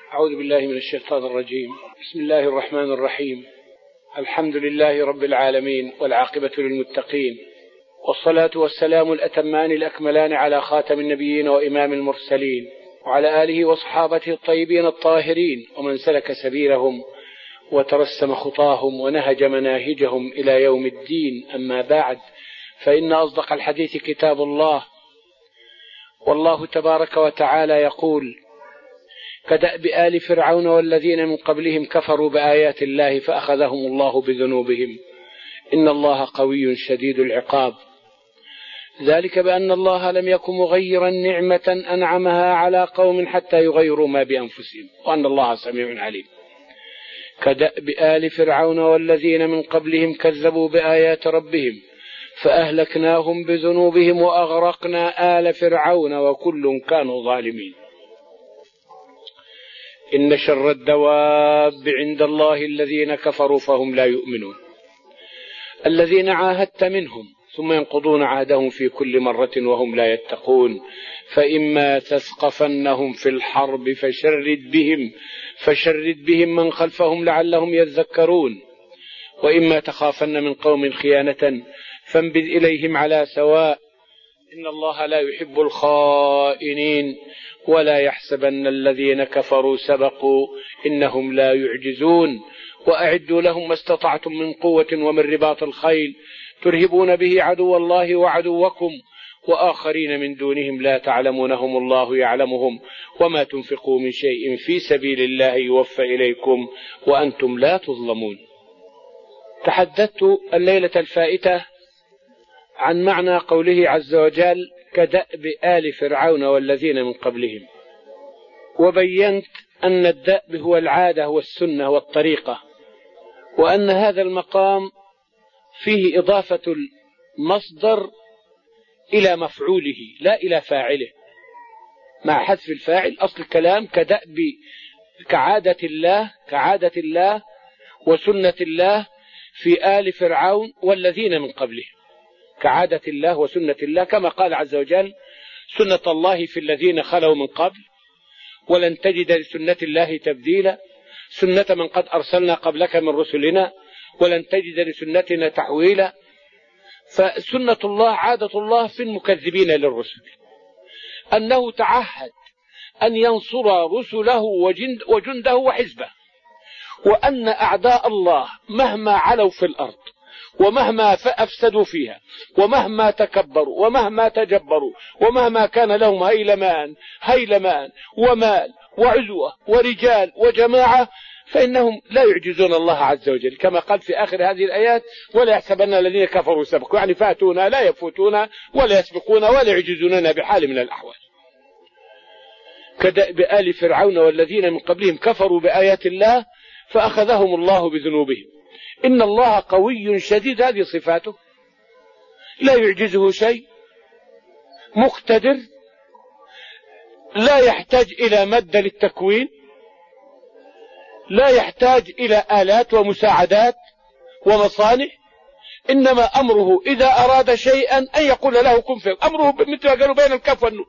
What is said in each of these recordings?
أعوذ بالله من الشيطان الرجيم. بسم الله الرحمن الرحيم. الحمد لله رب العالمين، والعاقبة للمتقين، والصلاة والسلام الأتمان الأكملان على خاتم النبيين وإمام المرسلين، وعلى آله وصحابته الطيبين الطاهرين، ومن سلك سبيلهم وترسم خطاهم ونهج مناهجهم إلى يوم الدين. أما بعد، فإن أصدق الحديث كتاب الله، والله تبارك وتعالى يقول: كدأب آل فرعون والذين من قبلهم كفروا بآيات الله فأخذهم الله بذنوبهم إن الله قوي شديد العقاب. ذلك بأن الله لم يكن مغيرا نعمة أنعمها على قوم حتى يغيروا ما بأنفسهم، وأن الله سميع عليم. كدأب آل فرعون والذين من قبلهم كذبوا بآيات ربهم فأهلكناهم بذنوبهم وأغرقنا آل فرعون وكل كانوا ظالمين. إن شر الدواب عند الله الذين كفروا فهم لا يؤمنون، الذين عاهدت منهم ثم ينقضون عهدهم في كل مرة وهم لا يتقون. فإما تثقفنهم في الحرب فشرد بهم من خلفهم لعلهم يذكرون، وإما تخافن من قوم خيانة فانبذ إليهم على سواء، إن الله لا يحب الخائنين. ولا يحسبن الذين كفروا سبقوا إنهم لا يعجزون. وأعدوا لهم ما استطعتم من قوة ومن رباط الخيل ترهبون به عدو الله وعدوكم وآخرين من دونهم لا تعلمونهم الله يعلمهم. وما تنفقوا من شيء في سبيل الله يوفى إليكم وأنتم لا تظلمون. تحدثت الليلة الفائتة عن معنى قوله عز وجل: كدأب آل فرعون والذين من قبلهم، وبينت أن الدأب هو العادة والسنة والطريقة، وأن هذا المقام فيه إضافة المصدر إلى مفعوله لا إلى فاعله، مع حذف الفاعل. أصل الكلام كدأب، كعادة الله وسنة الله في آل فرعون والذين من قبله، كعادة الله وسنة الله، كما قال عز وجل: سنة الله في الذين خلوا من قبل ولن تجد لسنة الله تبديلا، سنة من قد أرسلنا قبلك من رسلنا ولن تجد لسنتنا تحويلا. فسنة الله، عادة الله في المكذبين للرسل، أنه تعهد أن ينصر رسله وجنده وحزبه، وأن أعداء الله مهما علوا في الأرض ومهما أفسدوا فيها ومهما تكبروا ومهما تجبروا ومهما كان لهم هيلمان ومال وعزوة ورجال وجماعة، فإنهم لا يعجزون الله عز وجل، كما قال في آخر هذه الآيات: ولا يحسبن الذين كفروا سبقوا، يعني فاتونا لا يفوتون ولا يسبقون ولا يعجزوننا بحال من الأحوال. كدأب آل فرعون والذين من قبلهم كفروا بآيات الله فأخذهم الله بذنوبهم إن الله قوي شديد، هذه صفاته، لا يعجزه شيء، مقتدر، لا يحتاج إلى مادة للتكوين، لا يحتاج إلى آلات ومساعدات ومصانع، إنما أمره إذا أراد شيئا أن يقول له كن فيه. أمره مثل ما قالوا بين الكف والنون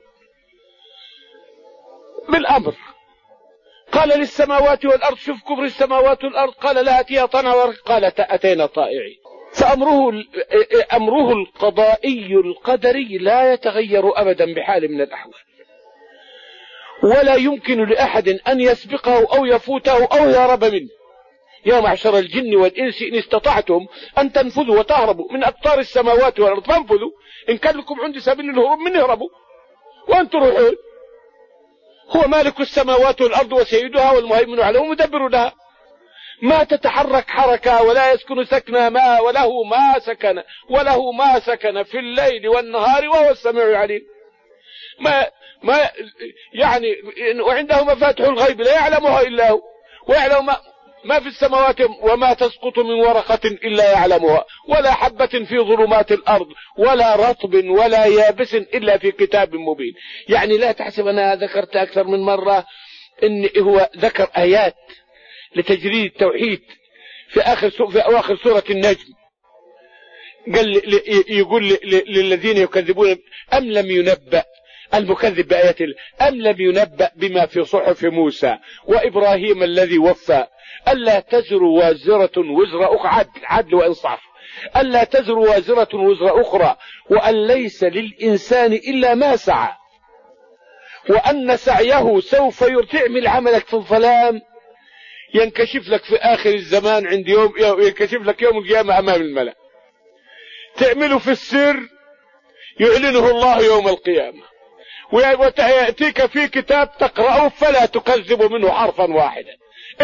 بالأمر. قال للسماوات والأرض، شوف كبر السماوات والأرض، قال لا أتيها طنع، قال أتينا طائعين. فأمره القضائي القدري لا يتغير أبدا بحال من الأحوال، ولا يمكن لأحد أن يسبقه أو يفوته أو يهرب منه. يا معشر الجن والإنس إن استطعتم أن تنفذوا وتهربوا من أقطار السماوات والأرض فانفذوا، إن كان لكم عند سبيل الهروب من اهربوا وأنتم روحون. هو مالك السماوات والأرض وسيدها والمهيمن عليها ومدبر لها، ما تتحرك حركة ولا يسكن سكنها ما، وله ما سكن في الليل والنهار وهو السميع العليم. ما يعني وعنده مفاتح الغيب لا يعلمها إلا هو، ويعلم ما في السماوات وما تسقط من ورقة إلا يعلمها، ولا حبة في ظلمات الأرض ولا رطب ولا يابس إلا في كتاب مبين. يعني لا تحسب أنا ذكرت أكثر من مرة إن هو ذكر آيات لتجريد التوحيد في أواخر سورة النجم، قال يقول للذين يكذبون: أم لم ينبأ المكذب بآيات الله. أم لم ينبأ بما في صحف موسى وإبراهيم الذي وفى ألا تزر وازرة وزر أخرى، عدل وإنصاف، ألا تزر وازرة وزر أخرى، وأن ليس للإنسان إلا ما سعى، وأن سعيه سوف تعمل عملك في الظلام ينكشف لك في آخر الزمان، عند ينكشف لك يوم القيامة أمام الملأ. تعمله في السر يعلنه الله يوم القيامة، ويأتيك في كتاب تقرأه فلا تكذب منه حرفا واحدا.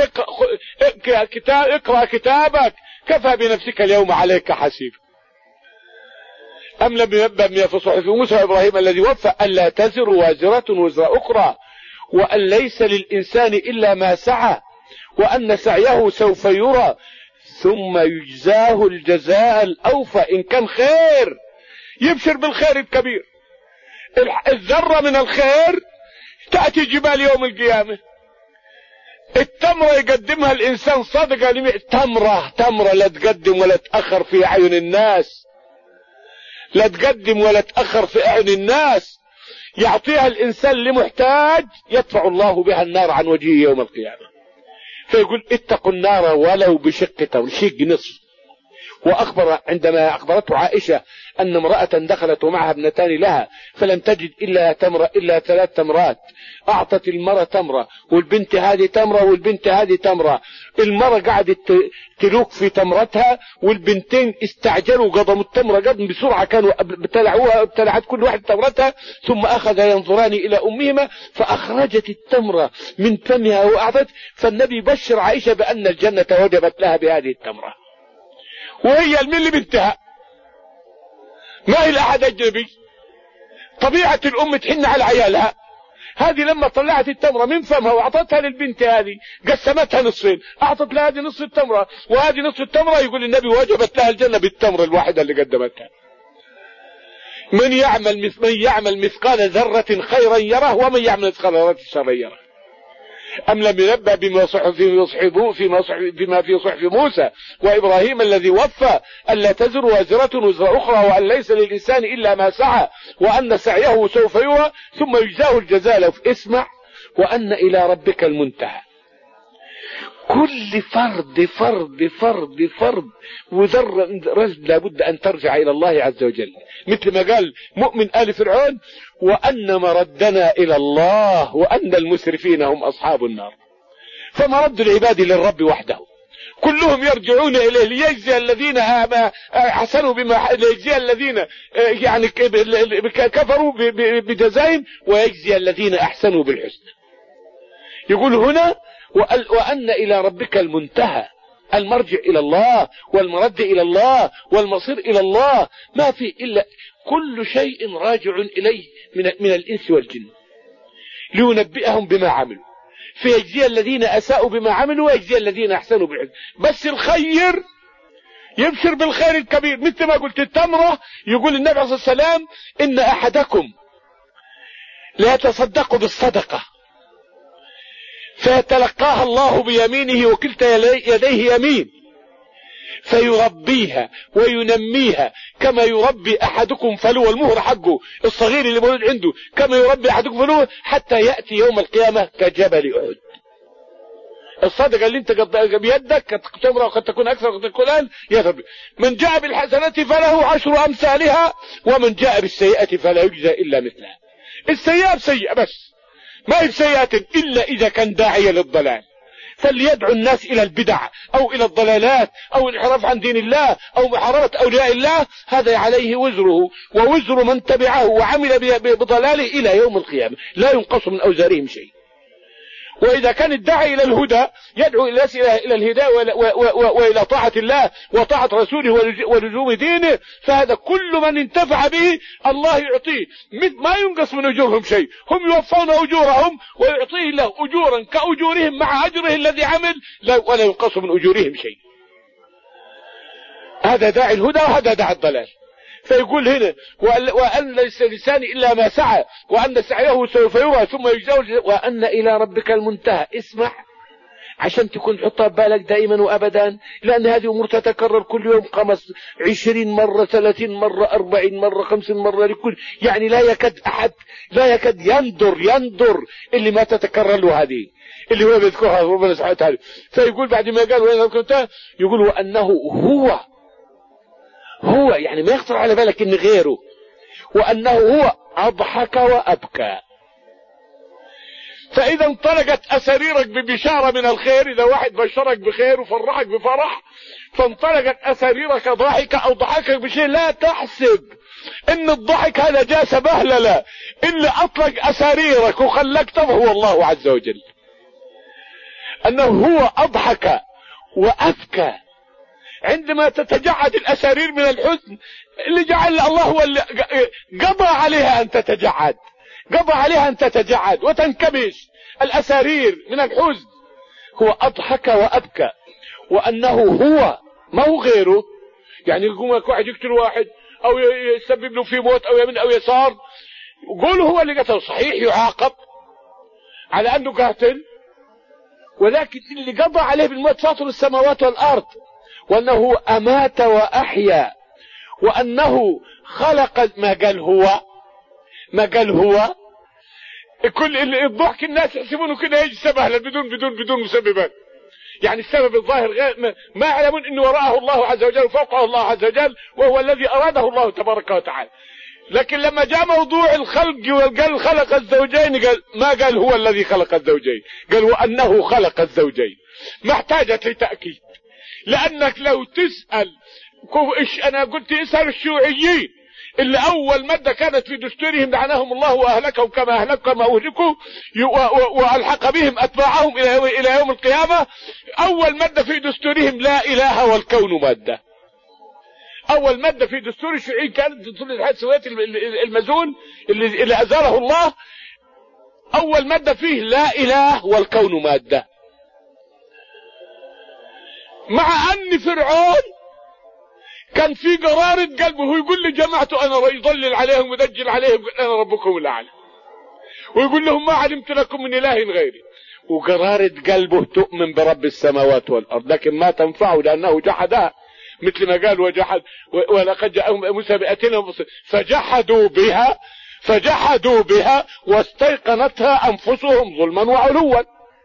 اقرأ كتابك كفى بنفسك اليوم عليك حسيب. أم لم ينبأ بما في صحف موسى وإبراهيم الذي وفى ألا تزر وازرة وزر أخرى، وأن ليس للإنسان إلا ما سعى، وأن سعيه سوف يرى ثم يجزاه الجزاء الأوفى. إن كان خير يبشر بالخير الكبير، الذرة من الخير تأتي جبال يوم القيامة. التمرة يقدمها الإنسان صدقة، تمرة لا تقدم ولا تأخر في أعين الناس، لا تقدم ولا تأخر في أعين الناس، يعطيها الإنسان لمحتاج يدفع الله بها النار عن وجهه يوم القيامة. فيقول اتقوا النار ولو بشق تمر، شق نصف. وأخبر عندما أخبرته عائشة أن امرأة دخلت ومعها ابنتان لها فلم تجد إلا 3 تمرات، أعطت المرأة تمرة والبنت هذه تمرة والبنت هذه تمرة. المرأة قعدت تلوك في تمرتها والبنتين استعجلوا قضموا التمرة قدم بسرعة، كانوا ابتلعت كل واحد تمرتها، ثم أخذ ينظران إلى أمهما فأخرجت التمرة من فمها وأعطت. فالنبي بشر عائشة بأن الجنة وجبت لها بهذه التمرة، وهي من اللي بنتها ما هي لأحد أجنبي. طبيعة الأم تحن على عيالها. هذه لما طلعت التمرة من فمها وأعطتها للبنت هذه قسمتها نصفين، أعطت لها هذه نصف التمرة وهذه نصف التمرة، يقول النبي وجبت لها الجنة بالتمرة الواحدة اللي قدمتها. من يعمل مثقال ذرة خيرا يره ومن يعمل مثقال ذرة شرا يره. أم لم ينبأ بما في صحف موسى وإبراهيم الذي وفى ألا تزر وازرة وزر أخرى، وأن ليس للإنسان إلا ما سعى، وأن سعيه سوف يرى ثم يجزاه الجزاء. اسمع، وأن إلى ربك المنتهى. كل فرد وذرة لابد أن ترجع إلى الله عز وجل، مثل ما قال مؤمن آل فرعون وأن مردنا إلى الله وأن المسرفين هم أصحاب النار. فمرد العباد للرب وحده، كلهم يرجعون إليه ليجزي الذين أحسنوا ليجزي الذين يعني كفروا بجزائهم ويجزي الذين أحسنوا بالحسن. يقول هنا وأن إلى ربك المنتهى، المرجع إلى الله والمرد إلى الله والمصير إلى الله. ما في إلا كل شيء راجع إليه من الإنس والجن لينبئهم بما عملوا، فيجزي الذين أساءوا بما عملوا ويجزي الذين أحسنوا بالحسن. بس الخير يبشر بالخير الكبير، مثل ما قلت التمرة. يقول النبي عليه الصلاة والسلام إن أحدكم لا يتصدق بالصدقة فيتلقاها الله بيمينه وكلتا يديه يمين فيربيها وينميها كما يربي أحدكم فلو، المهر حقه الصغير اللي موجود عنده، كما يربي أحدكم فلو حتى يأتي يوم القيامة كجبل أحد. الصدقة اللي انت بيدك قد تمرة وقد تكون أكثر وقد تكون أقل يربي. من جاء بالحسنة فله 10 أمثالها ومن جاء بالسيئة فلا يجزى إلا مثلها. السيئة بسيئة بس، ما هي بسيئة إلا إذا كان داعية للضلال، فليدعو الناس إلى البدع أو إلى الضلالات أو الانحراف عن دين الله أو محاربة أولياء الله، هذا عليه وزره ووزر من تبعه وعمل بضلاله إلى يوم القيامة، لا ينقص من أوزارهم شيء. وإذا كان الداعي إلى الهدى يدعو الناس إلى الهداية وإلى طاعة الله وطاعة رسوله ولزوم دينه، فهذا كل من انتفع به الله يعطيه ما ينقص من أجورهم شيء، هم يوفون أجورهم ويعطيه الله أجورا كأجورهم مع أجره الذي عمل ولا ينقص من أجورهم شيء. هذا داعي الهدى وهذا داعي الضلال. فيقول هنا وأن ليس لسان إلا ما سعى وأن سعيه سوف يرى ثم يجزاه وأن إلى ربك المنتهى. اسمع، عشان تكون حطها ببالك دائما وأبدا، لأن هذه أمور تتكرر كل يوم 20 مرة 30 مرة 40 مرة 50 مرة لكل، يعني لا يكاد يندر اللي ما تتكرر له هذه اللي هو بيذكرها ربنا سبحانه وتعالى. فيقول بعد ما قال وين ذكرتها يقول وأنه هو يعني ما يخطر على بالك إن غيره، وأنه هو أضحك وأبكى. فإذا انطلقت أساريرك ببشارة من الخير، إذا واحد بشرك بخير وفرحك بفرح، فانطلقت أساريرك ضحك أو ضحكك بشيء، لا تحسب إن الضحك هذا جاء سبهللة، اللي أطلق أساريرك وخلقته هو الله عز وجل، أنه هو أضحك وأبكى. عندما تتجعد الأسارير من الحزن اللي جعل الله هو اللي قضى عليها أن تتجعد، قضى عليها أن تتجعد وتنكمش الأسارير من الحزن، هو أضحك وأبكى. وأنه هو ما هو غيره، يعني يقوم لك واحد يقتل واحد أو يسبب له في موت أو يمين أو يسار، قول هو اللي قتل، صحيح يعاقب على أنه قاتل، ولكن اللي قضى عليه بالموت فاطر السماوات والأرض، وأنه أمات وأحيا، وأنه خلق. ما قال هو كل الضحك الناس يحسبونه كده يجي سبهلا بدون مسببات، يعني السبب الظاهر غير ما يعلمون انه وراءه الله عز وجل وفوقه الله عز وجل، وهو الذي اراده الله تبارك وتعالى. لكن لما جاء موضوع الخلق وقال خلق الزوجين، قال ما قال هو الذي خلق الزوجين، قال وانه خلق الزوجين، ما احتاجت لتأكيد. لانك لو تسأل انا قلت اسأل الشيوعيين اللي اول مادة كانت في دستورهم لعنهم الله واهلكهم كما اهلكوا كما اهلكوا والحق بهم اتباعهم الى يوم القيامة، اول مادة في دستورهم لا اله والكون مادة. اول مادة في دستور الشيوعيين كانت دستور الاتحاد السوفيتي المزول اللي ازاله الله، اول مادة فيه لا اله والكون مادة. مع ان فرعون كان في قرارة قلبه، هو يقول لجماعته انا يضلل عليهم ويدجل عليهم انا ربكم الاعلى، ويقول لهم ما علمت لكم من اله غيري، وقرارة قلبه تؤمن برب السماوات والارض، لكن ما تنفعه لانه جحدها، مثل ما قال وجحد ولقد جاءهم موسى بآياتنا فجحدوا بها واستيقنتها انفسهم ظلما وعلوا.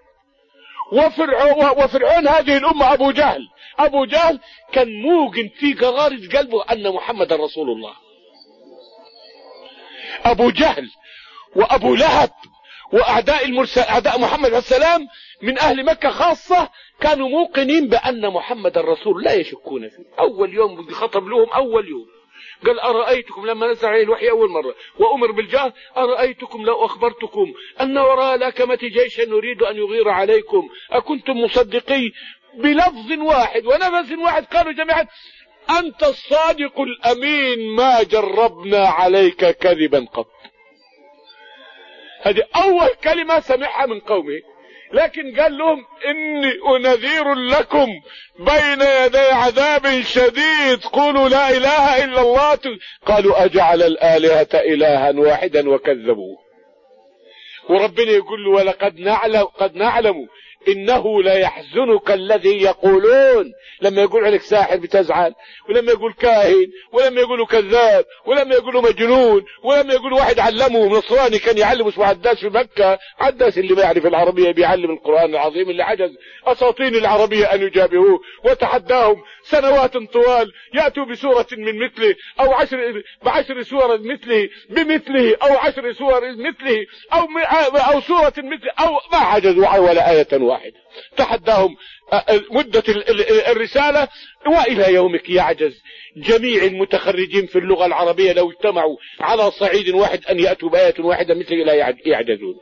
وفرعون هذه الامة ابو جهل كان موقن في قرارة قلبه ان محمد رسول الله. ابو جهل وابو لهب واعداء اعداء محمد عليه السلام من اهل مكة خاصة كانوا موقنين بان محمد الرسول، لا يشكون فيه. اول يوم خطب لهم، اول يوم قال أرأيتكم لما نزل عليه الوحي أول مرة وأمر بالجهر، أرأيتكم لو أخبرتكم أن وراء الأكمة جيشا نريد أن يغير عليكم أكنتم مصدقي؟ بلفظ واحد ونفس واحد قالوا جميعا أنت الصادق الأمين ما جربنا عليك كذبا قط. هذه أول كلمة سمعها من قومه، لكن قال لهم إني أنذير لكم بين يدي عذاب شديد قولوا لا إله إلا الله. قالوا أجعل الآلهة إلها واحدا وكذبوه. وربنا يقول له ولقد نعلم إنه لا يحزنك الذي يقولون. لما يقول عليك ساحر بتزعل، ولما يقول كاهن، ولما يقولوا كذاب، ولما يقولوا مجنون، ولما يقول واحد علمه نصراني كان يعلم اسمه عداس في مكة، عداس اللي ما يعرف العربية بيعلم القرآن العظيم، اللي عجز أساطين العربية أن يجابهوه، وتحداهم سنوات طوال يأتوا بسورة من مثله أو بعشر سور مثله بمثله أو 10 سور مثله أو سورة مثله، أو ما عجزوا ولا آية واحدة. تحداهم مدة الرسالة، وإلى يومك يعجز جميع المتخرجين في اللغة العربية لو اجتمعوا على صعيد واحد أن يأتوا بآية واحدة مثل لا يعجزون.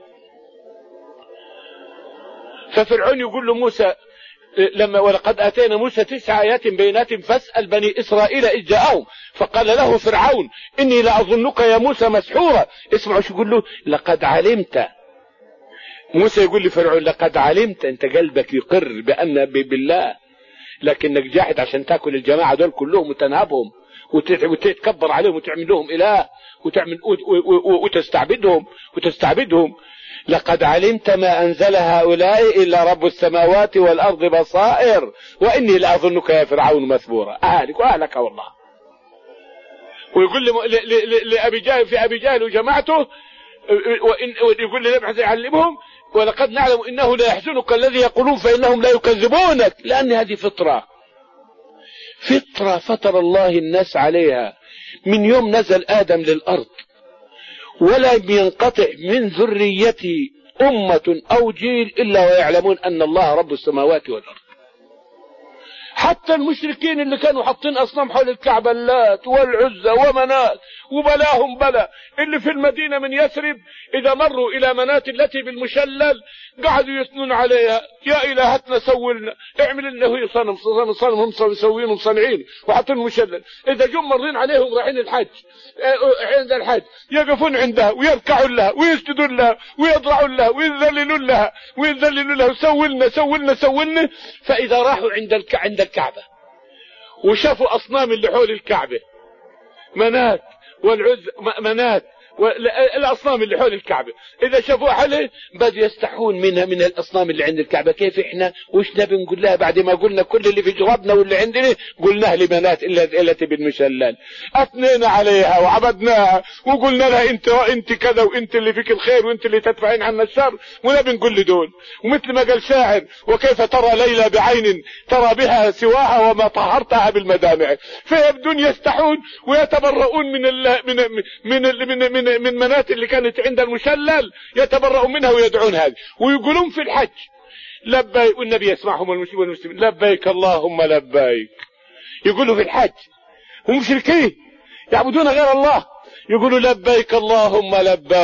ففرعون يقول له موسى لما ولقد آتينا موسى 9 آيات بينات فاسأل بني إسرائيل إذ جاءهم فقال له فرعون إني لأظنك يا موسى مسحورا. اسمعوا شو يقول له لقد علمت. موسى يقول لفرعون لقد علمت، انت قلبك يقر بأن بالله، لكنك جاحد عشان تاكل الجماعة دول كلهم وتنهبهم وتتكبر عليهم وتعمل لهم إله وتستعبدهم. لقد علمت ما أنزل هؤلاء إلا رب السماوات والأرض بصائر وإني لأظنك يا فرعون مثبورا، أهلك وأهلك والله. ويقول لأبي جهل في أبي جهل وجماعته، ويقول لي نبحث يعلمهم ولقد نعلم إنه لا يحزنك الذي يقولون فإنهم لا يكذبونك، لأن هذه فطرة فطر الله الناس عليها من يوم نزل آدم للأرض، ولا ينقطع من ذريته أمة أو جيل إلا ويعلمون أن الله رب السماوات والأرض. حتى المشركين اللي كانوا حاطين أصنام حول الكعبة، اللات والعزى ومنات وبلاهم بلا، اللي في المدينة من يثرب إذا مروا إلى منات التي بالمشلل قعدوا يثنون عليها، يا إلهتنا سولنا، اعمل لنا هي صنم هم مسوين ومصنعين وحاطين مشلل. إذا جم مرين عليهم رايحين الحج، عند الحج يقفون عندها ويركعوا لها ويسجدون لها ويضرعون لها ويذللون لها سولنا. فإذا راحوا عند الكعبة وشافوا أصنام اللي حول الكعبة، منات والعز منات والأصنام اللي حول الكعبة، إذا شافوا حله بدوا يستحون منها من الأصنام اللي عند الكعبة. كيف إحنا وش نبي نقول لها بعد ما قلنا كل اللي في جرابنا واللي عندنا قلناه لبنات التي بالمشلل، أثنينا عليها وعبدناها وقلنا لها أنت كذا وأنت اللي فيك الخير وأنت اللي تدفعين عنا الشر، ونبي نقول لدول. ومثل ما قال شاعر: وكيف ترى ليلى بعين ترى بها سواها وما طهرتها بالمدامع. فيبدون يستحون ويتبرؤون من منات اللي كانت عند المشلل، يتبرؤون منها ويدعون هذه ويقولون في الحج لبيك، والنبي يسمعهم والمسلمين لبيك اللهم لبيك. يقولوا في الحج هم مشركين يعبدون غير الله، يقولوا لبيك اللهم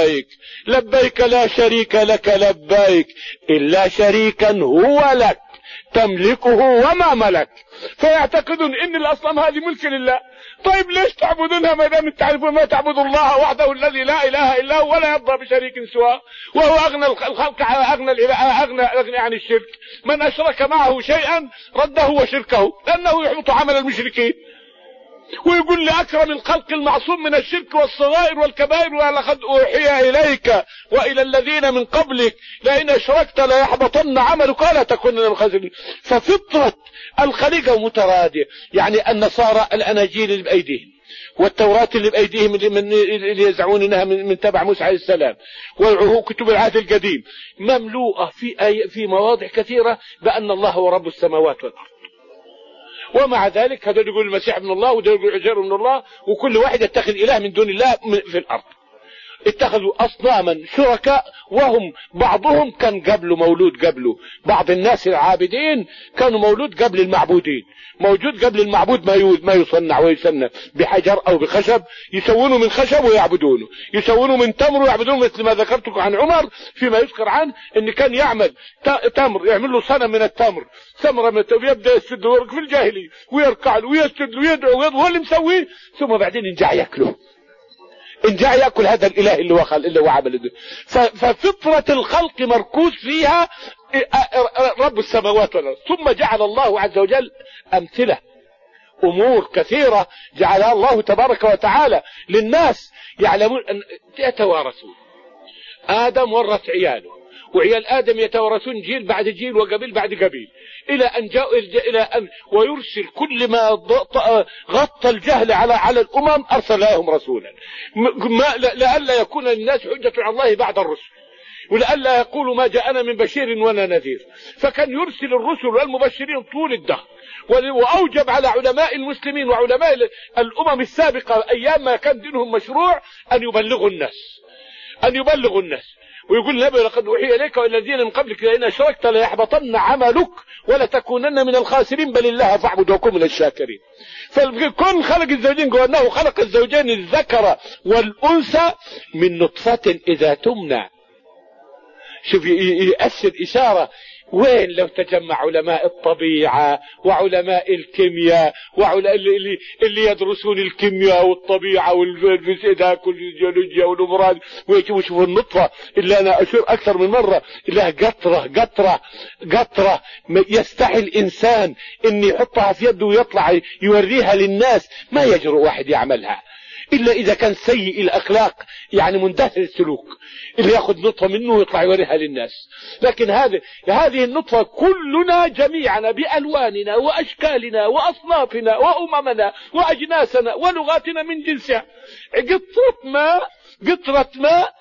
لبيك لا شريك لك لبيك إلا شريكا هو لك تملكه وما ملك. فيعتقدون ان الاصنام هذه ملك لله. طيب ليش تعبدونها ما دام تعرفون ما تعبدوا الله وحده الذي لا اله الا هو ولا يرضى بشريك سواه، وهو اغنى الخلق اغنى عن الشرك. من اشرك معه شيئا رده وشركه لانه يحبط عمل المشركين. ويقول لأكرم الخلق المعصوم من الشرك والصغائر والكبائر: ولقد أوحي إليك وإلى الذين من قبلك لئن أشركت ليحبطن عملك ولا تكونن من الخاسرين. ففطرة الخليقة مترادية، يعني النصارى الأناجيل اللي بأيديهم والتوراة اللي بأيديهم اللي يزعمون انها من تبع موسى عليه السلام، وكتب العهد القديم مملوءة في مواضع كثيرة بأن الله هو رب السماوات والأرض. ومع ذلك هذول يقول المسيح ابن الله وده يقول عزير ابن الله، وكل واحد يتخذ إله من دون الله في الأرض. اتخذوا أصناما شركاء، وهم بعضهم كان قبله مولود قبله. بعض الناس العابدين كانوا مولود قبل المعبودين، موجود قبل المعبود ما يصنع ويسنى بحجر أو بخشب، يسوونه من خشب ويعبدونه، يسوونه من تمر ويعبدونه. مثل ما ذكرتكم عن عمر فيما يذكر عنه ان كان يعمل تمر، يعمل له صنم من التمر، ثمرة من التمر، يبدأ يسجد له في الجاهلية ويركع له ويسجد له ويدعو هو اللي مسويه، ثم بعدين ينجع ياكله، انجع يأكل هذا الإله اللي هو عمل. ففطرة الخلق مركوز فيها رب السماوات والأرض. ثم جعل الله عز وجل أمثلة، أمور كثيرة جعلها الله تبارك وتعالى للناس يعلمون أن يتوارثون. آدم ورث عياله، وعيال آدم يتوارثون جيل بعد جيل وقبيل بعد قبيل، إلى أن ويرسل كل ما غطى الجهل على الأمم أرسل لهم رسولا، لئلا يكون للناس حجة على الله بعد الرسل، ولئلا يقولوا ما جاءنا من بشير ولا نذير. فكان يرسل الرسل والمبشرين طول الدهر، وأوجب على علماء المسلمين وعلماء الأمم السابقة أيام ما كان دينهم مشروع أن يبلغوا الناس. ويقول النبي: لقد أوحي إليك والذين من قبلك لئن أشركت ليحبطن عملك ولتكونن من الخاسرين بل الله فاعبد وكن من الشاكرين. فالكون خلق الزوجين، قال أنه خلق الزوجين الذكر والأنثى من نطفة إذا تمنى. شوف يأثر إشارة وين لو تجمع علماء الطبيعة وعلماء الكيمياء اللي يدرسون الكيمياء والطبيعة والفيزياء والجيولوجيا والأمراض، ويشوفوا النطفة اللي أنا أشير أكثر من مرة لها قطرة يستحي الإنسان إن يحطها في يده ويطلع يوريها للناس، ما يجرؤ واحد يعملها. إلا إذا كان سيء الأخلاق، يعني مندثر السلوك، اللي يأخذ نطفة منه ويطلع يوريها للناس. لكن هذه النطفة كلنا جميعنا بألواننا وأشكالنا وأصنافنا وأممنا وأجناسنا ولغاتنا من جنسها، قطرة ماء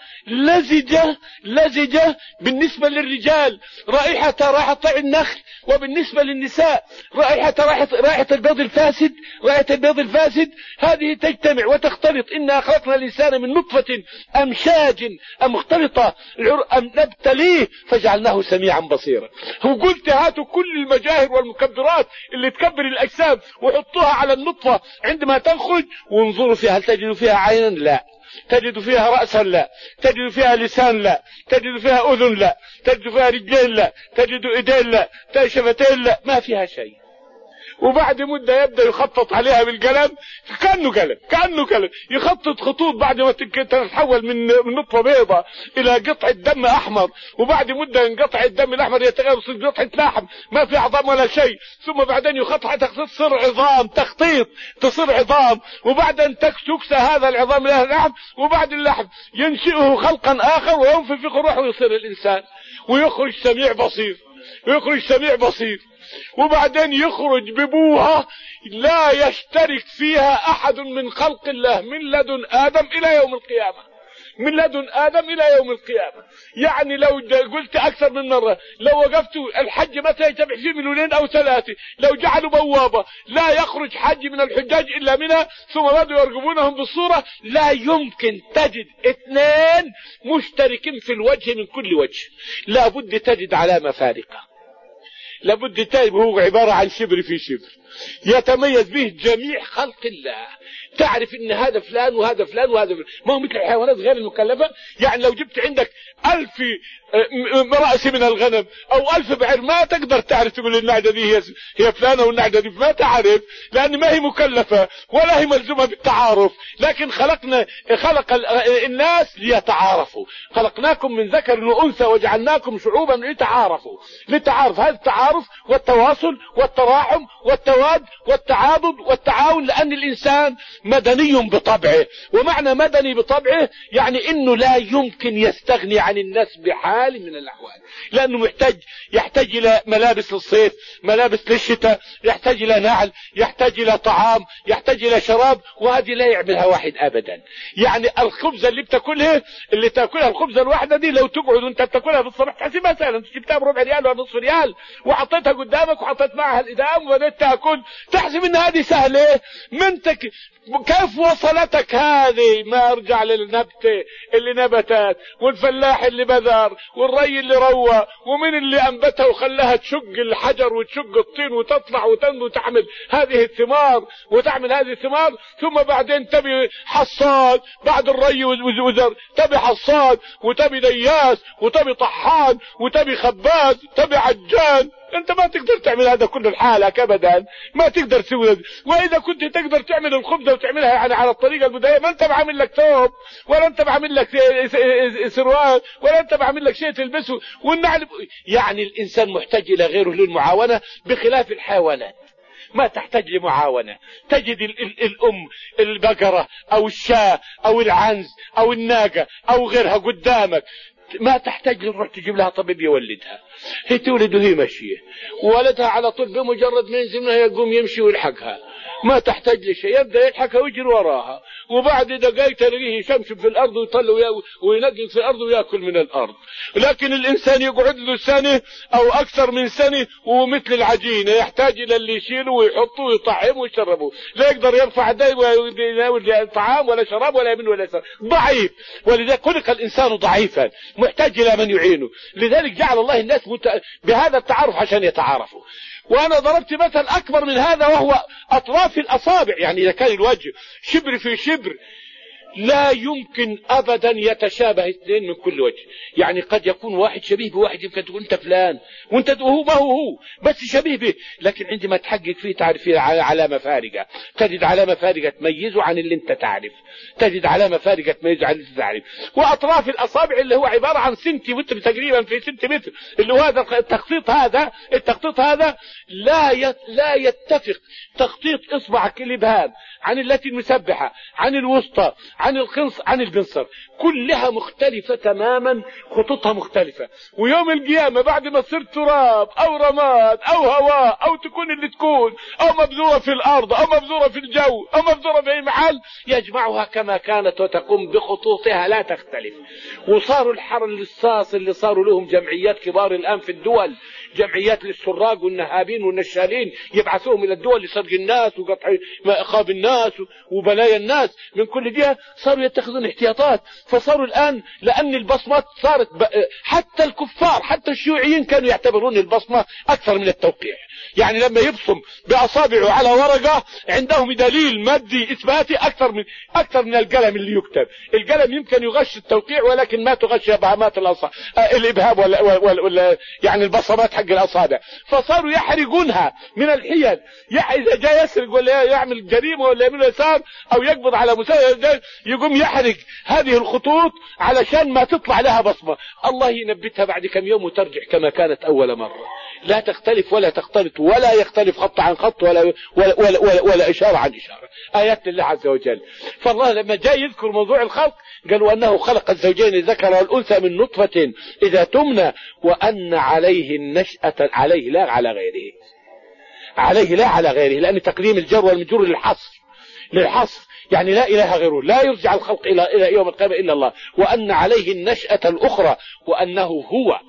لزجة بالنسبة للرجال رائحة طيع النخل، وبالنسبة للنساء رائحة البيض الفاسد، هذه تجتمع وتختلط. إنا خلقنا الإنسان من نطفة أمشاج مختلطة أم نبتليه فجعلناه سميعا بصيرا. وقلت هاتوا كل المجاهر والمكبرات اللي تكبر الأجسام وحطوها على النطفة عندما تخرج وانظروا فيها، هل تجدوا فيها عينا؟ لا. تجد فيها رأسا؟ لا. تجد فيها لسان؟ لا. تجد فيها أذن؟ لا. تجد فيها رجلين؟ لا. تجد إيدين؟ لا. تجد شفتين؟ لا. ما فيها شيء. وبعد مدة يبدأ يخطط عليها بالقلم، كأنه قلم يخطط خطوط، بعد ما تتحول من نطفة بيضة إلى قطعة دم أحمر، وبعد مدة ينقطع الدم الأحمر يتغير يصير قطعة لحم ما في عظام ولا شيء، ثم بعدين يخطط تصير عظام، تصير عظام، وبعدين تكسى هذا العظام إلى اللحم، وبعد اللحم ينشئه خلقا آخر وينفخ الروح ويصير الإنسان ويخرج سميع بصير. وبعدين يخرج ببوها لا يشترك فيها أحد من خلق الله من لدن آدم إلى يوم القيامة. يعني لو قلت أكثر من مرة، لو وقفت الحج متى يجتمع فيه 2 أو 3، لو جعلوا بوابة لا يخرج حج من الحجاج إلا منها، ثم بدوا يرقبونهم بالصورة، لا يمكن تجد 2 مشتركين في الوجه من كل وجه، لا بد تجد علامة فارقة، لابد تجد هو عبارة عن شبر في شبر يتميز به جميع خلق الله. تعرف ان هذا فلان وهذا فلان وهذا فلان، ما هو مثل الحيوانات غير المكلفة. يعني لو جبت عندك 1000 رأس من الغنم او 1000 بعير ما تقدر تعرف تقول النعجة دي هي فلانة والنعجة دي ما تعرف، لان ما هي مكلفة ولا هي ملزومة بالتعارف. لكن خلق الناس ليتعارفوا، خلقناكم من ذكر وانثى وجعلناكم شعوبا للتعارف. هذا التعارف والتواصل والتراحم والتواد والتعاضد والتعاون، لأن الإنسان مدني بطبعه. ومعنى مدني بطبعه يعني إنه لا يمكن يستغني عن الناس بحال من الأحوال، لأنه يحتاج إلى ملابس للصيف، ملابس للشتاء، يحتاج إلى نعل، يحتاج إلى طعام، يحتاج إلى شراب، وهذه لا يعملها واحد أبدا. يعني الخبزة اللي تأكلها الخبزة الواحدة دي، لو تقعد وانت بتاكلها في الصباح تحسبها سهلا، جبتها بربع ريال ولا نصف ريال وحطيتها قدامك وحطيت معها الإدام وبدأت تأكل، تحسب ان هذه سهلة. منتك كيف وصلتك هذه؟ ما ارجع للنبتة اللي نبتت، والفلاح اللي بذر، والري اللي روى، ومن اللي انبتها وخلاها تشق الحجر وتشق الطين وتطلع وتنمو وتعمل هذه الثمار ثم بعدين تبي حصاد بعد الري وزر، تبي حصاد وتبي دياس وتبي طحان وتبي خباز تبي عجان. انت ما تقدر تعمل هذا كله لحالك ابدا، ما تقدر تسوي. واذا كنت تقدر تعمل الخبزه وتعملها يعني على الطريقه البدائيه، ما انت بعمل لك ثوب ولا انت بعمل لك سروال ولا انت بعمل لك شيء تلبسه والنعل. يعني الانسان محتاج الى غيره للمعاونه، بخلاف الحيوانات ما تحتاج لمعاونة. تجد الأم البقرة أو الشاة أو العنز أو الناقة أو غيرها قدامك، ما تحتاج لنروح تجيب لها طبيب يولدها، هي تولد وهي ماشية، وولدها على طول بمجرد ما ينزل منها يقوم يمشي ويلحقها، ما تحتاج لشيء، يبدأ يلحقها ويجري وراها، وبعد دقائق تلاقيه يشمشم في الأرض ويطلع وينقل في الأرض ويأكل من الأرض. لكن الإنسان يقعد له سنة أو أكثر من سنة ومثل العجينة، يحتاج إلى اللي يشيله ويحطه ويطعمه ويشربه، لا يقدر يرفع يديه ويناول طعام ولا شراب ولا يمين ولا يسار، ضعيف. ولذلك خلق الإنسان ضعيفا محتاج إلى من يعينه. لذلك جعل الله الناس بهذا التعارف عشان يتعارفوا. وأنا ضربت مثل أكبر من هذا وهو أطراف الأصابع. يعني إذا كان الوجه شبر في شبر لا يمكن أبدا يتشابه اثنين من كل وجه. يعني قد يكون واحد شبيه بواحد، يمكن تقول أنت فلان وأنت هو ما هو بس شبيه به، لكن عندما تحقق فيه تعرف فيه علامة فارقة، تجد علامة فارقة تميزه عن اللي أنت تعرف، تجد علامة فارقة تميزه عن اللي أنت تعرف. وأطراف الأصابع اللي هو عبارة عن سنتيمتر تقريبا في سنتيمتر، اللي هو هذا التخطيط هذا لا يتفق تخطيط إصبعك الإبهام عن التي المسبحة، عن الوسطى، عن الخنص، عن البنصر، كلها مختلفة تماما، خطوطها مختلفة. ويوم القيامة بعد ما تصير تراب أو رماد أو هواء أو تكون اللي تكون أو مبذورة في الأرض أو مبذورة في الجو أو مبذورة في أي محل، يجمعها كما كانت وتقوم بخطوطها لا تختلف. وصاروا الحر اللصاص اللي صاروا لهم جمعيات كبار الآن في الدول، جمعيات للسراق والنهابين والنشالين، يبعثوهم إلى الدول لسرق الناس وقطع إخاب الناس وبلايا الناس من كل جهة، صاروا يتخذون احتياطات. فصاروا الآن لأن البصمات صارت حتى الكفار حتى الشيوعيين كانوا يعتبرون البصمة أكثر من التوقيع. يعني لما يبصم بأصابعه على ورقة عندهم دليل مادي إثباتي أكثر من القلم اللي يكتب. القلم يمكن يغش التوقيع ولكن ما تغش إبهامات الإبهام ولا يعني البصمات حق الأصابع. فصاروا يحرقونها من الحيل، إذا جاء يسرق ولا يعمل جريمة ولا يعمل يسار أو يقبض على مساعد يقوم يحرق هذه الخطوط علشان ما تطلع لها بصمة. الله ينبتها بعد كم يوم وترجع كما كانت أول مرة، لا تختلف ولا تختلط ولا يختلف خط عن خط ولا إشارة عن إشارة. آيات الله عز وجل. فالله لما جاء يذكر موضوع الخلق قالوا أنه خلق الزوجين الذكر والأنثى من نطفة إذا تمنى وأن عليه النشأة، عليه لا على غيره، عليه لا على غيره، لأن تقديم الجر والمجرور للحصر يعني لا إله غيره، لا يرجع الخلق إلى يوم القيامة إلا الله. وأن عليه النشأة الأخرى وأنه هو،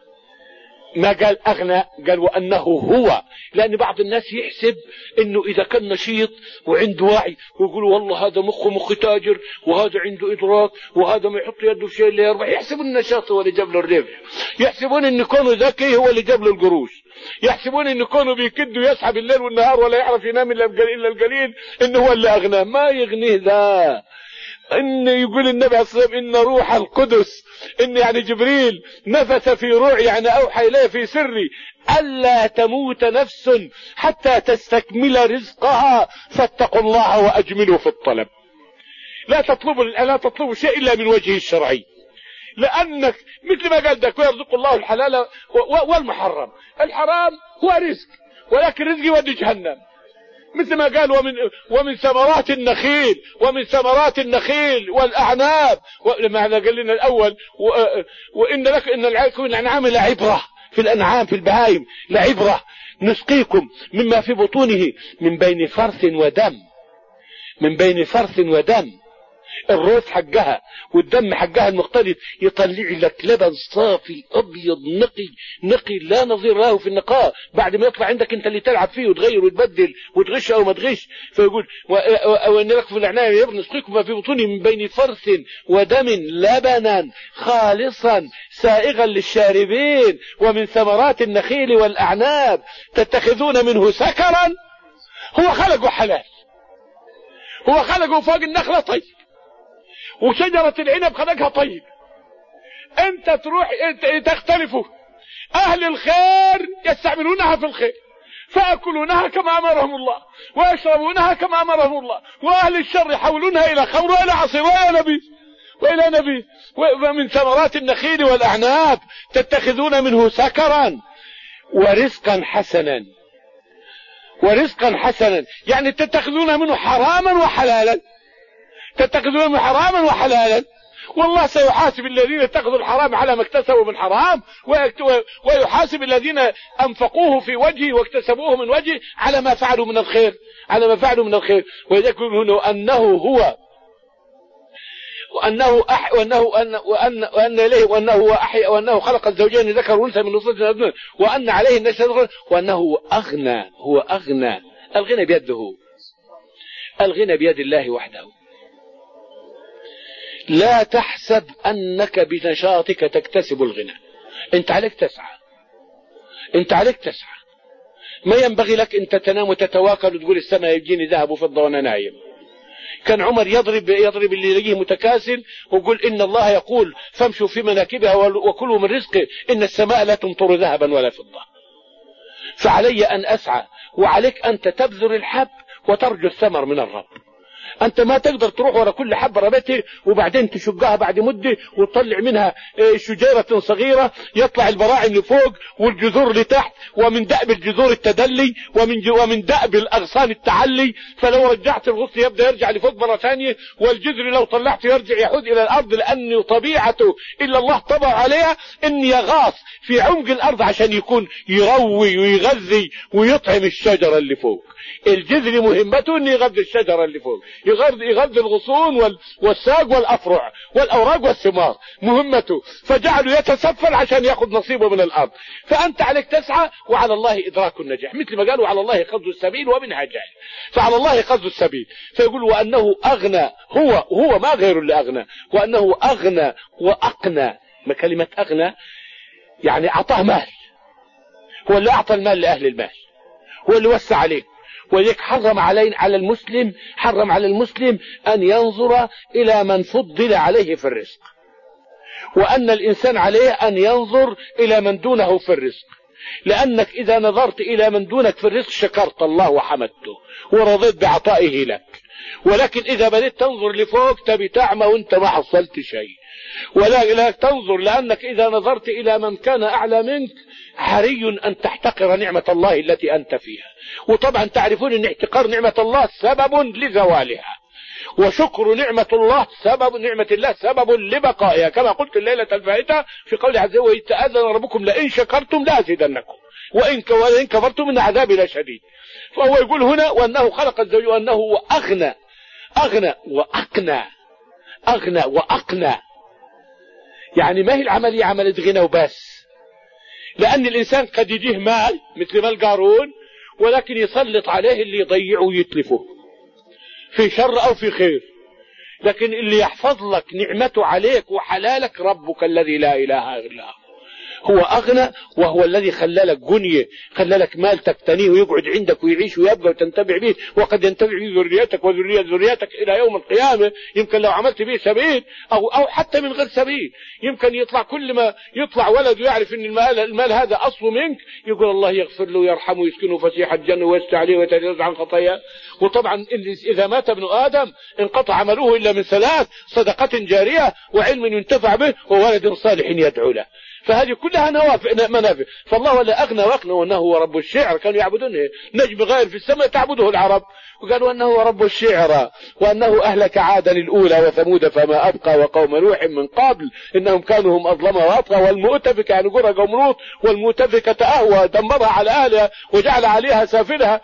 ما قال أغنى، قال وأنه هو. لأن بعض الناس يحسب أنه إذا كان نشيط وعنده وعي ويقول والله هذا مخ تاجر وهذا عنده إدراك وهذا ما يحط يده في شيء اللي يربح، يحسبون النشاط هو اللي جاب له الربح، يحسبون أن كونه ذكي هو اللي جاب له القروش، يحسبون أن كونه بيكد ويسحب الليل والنهار ولا يعرف ينام إلا القليل إنه هو اللي أغنى. ما يغنيه ذا. إن يقول النبي عليه الصلاة والسلام إن روح القدس، إن يعني جبريل نفث في روعي يعني أوحى إليه في سري ألا تموت نفس حتى تستكمل رزقها فاتقوا الله وأجملوا في الطلب. لا تطلبوا شيء إلا من وجهه الشرعي، لأنك مثل ما قال ذاك ويرزق الله الحلال والمحرم. الحرام هو رزق ولكن رزقي ودي جهنم، مثل ما قال ومن ثمرات النخيل والأعناب. لما قال لنا الأول وإن لك إن الأنعام لعبرة، في الأنعام في البهائم لعبرة نسقيكم مما في بطونه من بين فرث ودم. الروث حقها والدم حقها المختلف يطلع لك لبن صافي ابيض نقي لا نظير له في النقاء. بعد ما يطلع عندك انت اللي تلعب فيه وتغير وتبدل وتغش او ما تغش. فيقول وان لك في العناية نسقيكم ما في بطونه من بين فرث ودم لبنا خالصا سائغا للشاربين ومن ثمرات النخيل والاعناب تتخذون منه سكرا. هو خلقه حلال، هو خلقه فوق النخلة طيب، وشجرة العنب خلقها طيب. انت تروح تختلفوا. اهل الخير يستعملونها في الخير فأكلونها كما أمرهم الله ويشربونها كما أمرهم الله، واهل الشر يحولونها الى خمر والى عصير والى نبيذ. ومن ثمرات النخيل والاعناب تتخذون منه سكرا ورزقا حسنا، يعني تتخذون منه حراما وحلالا. والله سيحاسب الذين اتخذوا الحرام على ما اكتسبوا من حرام، ويحاسب الذين انفقوه في وجهه واكتسبوه من وجهه على ما فعلوا من الخير. ويذكرون وأنه خلق الزوجين ذكر وانثى من نطفة وأن عليه النشأة وأنه هو أغنى. الغنى بيده، الغنى بيد الله وحده. لا تحسب أنك بنشاطك تكتسب الغنى، أنت عليك تسعى. ما ينبغي لك أنت تنام وتتواكل وتقول السماء يجيني ذهب وفضة وأنا نايم. كان عمر يضرب اللي يلاقيه متكاسل ويقول إن الله يقول فامشوا في مناكبها وكلوا من رزقه، إن السماء لا تمطر ذهبا ولا فضة. فعلي أن أسعى، وعليك أنت تبذر الحب وترجو الثمر من الرب. أنت ما تقدر تروح ورا كل حبة ربته وبعدين تشقها بعد مدة وتطلع منها شجيرة صغيرة يطلع البراعم لفوق والجذور لتحت، ومن دأب الجذور التدلي ومن دأب الأغصان التعلي، فلو رجعت الغصن يبدأ يرجع لفوق مرة ثانية، والجذر لو طلعته يرجع يحود إلى الأرض، لأن طبيعته إلا الله طبع عليها إن يغاص في عمق الأرض عشان يكون يروي ويغذي ويطعم الشجرة اللي فوق. الجذر مهمته أن يغذي الشجرة اللي فوق، يغذي الغصون والساق والأفرع والأوراق والثمار، مهمته. فجعله يتسفل عشان يأخذ نصيبه من الأرض. فأنت عليك تسعى، وعلى الله إدراك النجاح، مثل ما قالوا على الله قصد السبيل ومنها جاهل، فعلى الله قصد السبيل. فيقول وأنه أغنى، هو ما غير اللي أغنى، وأنه أغنى وأقنى. ما كلمة أغنى يعني أعطاه مال، هو اللي أعطى المال لأهل المال، هو اللي وسع عليه. ولذلك حرم على المسلم أن ينظر إلى من فضل عليه في الرزق، وأن الإنسان عليه أن ينظر إلى من دونه في الرزق، لأنك إذا نظرت إلى من دونك في الرزق شكرت الله وحمدته ورضيت بعطائه لك. ولكن إذا بدأت تنظر لفوق تبي تعمى وانت ما حصلت شيء. ولا تنظر، لأنك إذا نظرت إلى من كان أعلى منك حري أن تحتقر نعمة الله التي أنت فيها. وطبعا تعرفون أن احتقار نعمة الله سبب لزوالها، وشكر نعمة الله سبب لبقائها، كما قلت الليلة الفائتة في قول عز وجل تأذن ربكم لئن شكرتم لأزيدنكم وإن كفرتم من عذابي لشديد. فهو يقول هنا وأنه خلق الزوج، وأنه أغنى وأقنى. يعني ما هي العملية عملية غنى وبس، لأن الإنسان قد يجيه مال مثل مال قارون، ولكن يسلط عليه اللي يضيعه ويتلفه في شر أو في خير. لكن اللي يحفظ لك نعمته عليك وحلالك ربك الذي لا إله إلا هو أغنى، وهو الذي خلالك غنية، خلالك مال تقتنيه ويقعد عندك ويعيش ويبقى وتنتفع به، وقد ينتفع به ذريتك وذرية ذريتك إلى يوم القيامة. يمكن لو عملت به سبيل أو حتى من غير سبيل، يمكن يطلع كل ما يطلع ولد ويعرف أن المال هذا أصله منك، يقول الله يغفر له ويرحمه ويسكنه فسيح الجنة ويستر عليه ويتجاوز عن خطاياه. وطبعا إذا مات ابن آدم انقطع عمله إلا من ثلاث: صدقة جارية وعلم ينتفع به وولد صالح يدعو له. فهذه كلها منافع. فالله ولا أغنى وأقنى، وأنه هو رب الشعر. كانوا يعبدونه نجم غير في السماء تعبده العرب، وقالوا أنه هو رب الشعر، وأنه أهلك عادا الأولى وثمود فما أبقى وقوم نوح من قبل إنهم كانوا هم أظلم وأطغى، والمؤتفكة يعني قرى قوم لوط، والمؤتفكة أهوى دمرها على أهلها وجعل عليها سافلها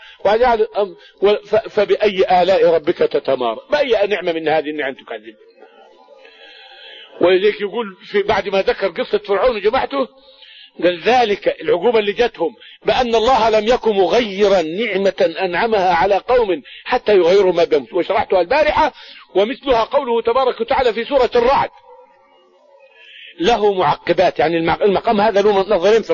فبأي آلاء ربك تتمارى؟ بأي نعمة من هذه النعم تكذب؟ ولذلك يقول بعد ما ذكر قصة فرعون وجماعته قال ذلك العقوبة اللي جتهم بأن الله لم يكن مغيرا نعمة أنعمها على قوم حتى يغيروا ما بهم، وشرحتها البارحة. ومثلها قوله تبارك وتعالى في سورة الرعد: له معقبات. يعني المقام هذا له نظرين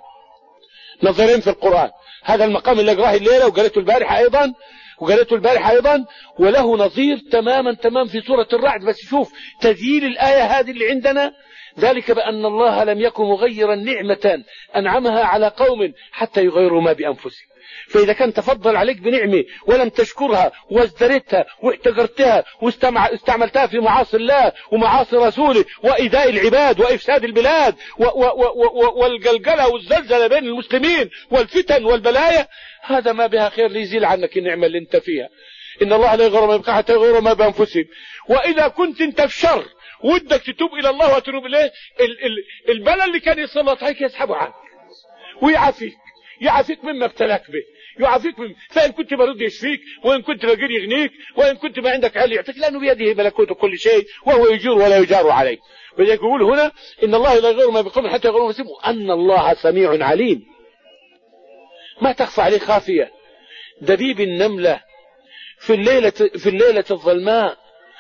في القرآن. هذا المقام اللي قراه الليلة وقالته البارحة أيضا، وله نظير تمام في سورة الرعد. بس شوف تذييل الآية هذه اللي عندنا: ذلك بأن الله لم يكن مغيرا نعمة أنعمها على قوم حتى يغيروا ما بأنفسهم. فإذا كان تفضل عليك بنعمة ولم تشكرها وازدرتها واحتقرتها واستعملتها في معاصي الله ومعاصي رسوله وإيذاء العباد وإفساد البلاد والقلقلة والزلزلة بين المسلمين والفتن والبلايا، هذا ما بها خير ليزيل عنك النعمة اللي انت فيها. إن الله لا يغير ما يبقى حتى يغيروا ما بأنفسهم. وإذا كنت انت في شر ودك تتوب إلى الله وتتوب إليه، البلاء اللي كان يسلط عليك يسحبه عنك يعافيك مما ابتلاك به، فإن كنت مريض يشفيك، وإن كنت فقير يغنيك، وإن كنت ما عندك عيال يعطيك، لأنه بيده ملكوت كل شيء وهو يجور ولا يجار عليه. ولذلك يقول هنا: إن الله لا يغير ما بقوم حتى يغيروا ما بأنفسهم وأن الله سميع عليم. ما تخفى عليه خافية. دبيب النملة في الليلة الظلماء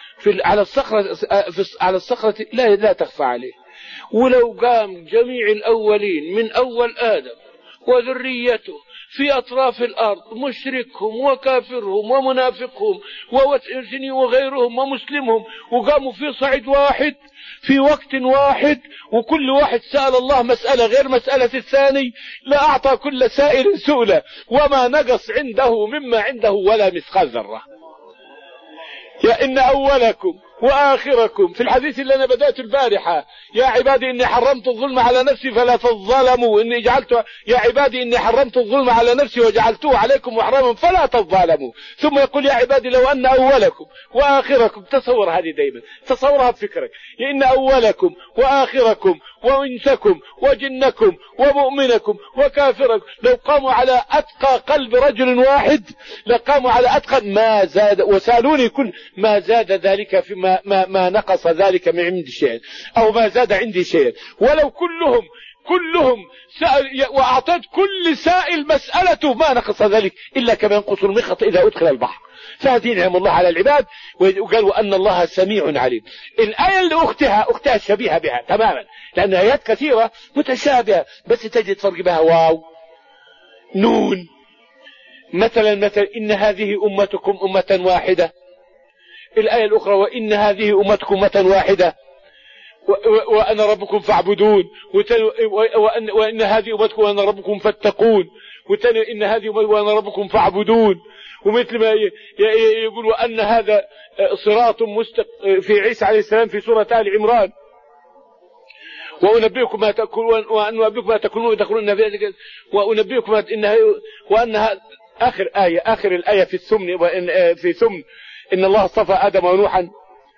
على الصخرة لا تخفى عليه. ولو قام جميع الأولين من أول آدم وذريته في أطراف الأرض، مشركهم وكافرهم ومنافقهم وغيرهم ومسلمهم، وقاموا في صعيد واحد في وقت واحد، وكل واحد سأل الله مسألة غير مسألة الثاني، لأعطى كل سائل سؤله وما نقص عنده مما عنده ولا مثقال ذرة. يا إن أولكم وآخركم، في الحديث اللي أنا بدأت البارحة، يا عبادي إني حرمت الظلم على نفسي فلا تظلموا، يا عبادي إني حرمت الظلم على نفسي وجعلته عليكم محرما فلا تظلموا. ثم يقول يا عبادي لو أن أولكم وآخركم، تصور هذه دايما، تصورها بفكرك، يا إن أولكم وآخركم وإنسكم وجنكم ومؤمنكم وكافركم لو قاموا على أتقى قلب رجل واحد لقاموا على أتقى ما زاد، وسألوني كل ما زاد ذلك في ما نقص ذلك من عندي شيء أو ما زاد عندي شيء، ولو كلهم سأل وأعطيت كل سائل مسألته ما نقص ذلك إلا كما ينقص المخط إذا أدخل البحر. فهذه نعم الله على العباد. وقال وأن الله سميع عليم. الآية اللي أختها شبيهة بها تماما، لأن آيات كثيرة متشابهة بس تجد فرق بها واو نون. مثلا إن هذه أمتكم أمة واحدة، الآية الأخرى وإن هذه أمتكم أمة واحدة وأنا ربكم فاعبدون، وإن هذه أمتكم وأنا ربكم فاتقون، إن هذه أمتكم وأنا ربكم فاعبدون. ومثل ما يقول وأن هذا صراط في عيسى عليه السلام في سورة آل عمران، وأنبئكم ما تأكلون وأنبئكم ما تأكلون وتدخلون في ذلك وأنبئكم وأن آخر الآية في الثمن، في ثمن إن الله اصطفى آدم ونوحا.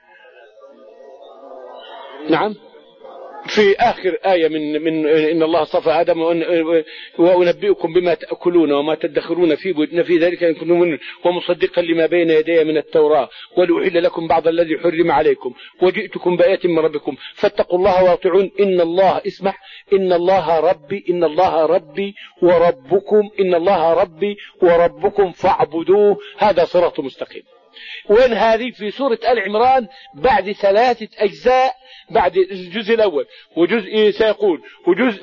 نعم في آخر آية من إن الله اصطفى آدم وأنبئكم بما تأكلون وما تدخرون في ذلك إن كنتم مؤمنين ومصدقا لما بين يدي من التوراة ولأحل لكم بعض الذي حرم عليكم وجئتكم بآية من ربكم فاتقوا الله واطيعون إن الله ربي وربكم إن الله ربي وربكم فاعبدوه هذا صراط مستقيم. وين هذه؟ في سورة آل عمران بعد 3 أجزاء، بعد الجزء الأول وجزء سيقول وجزء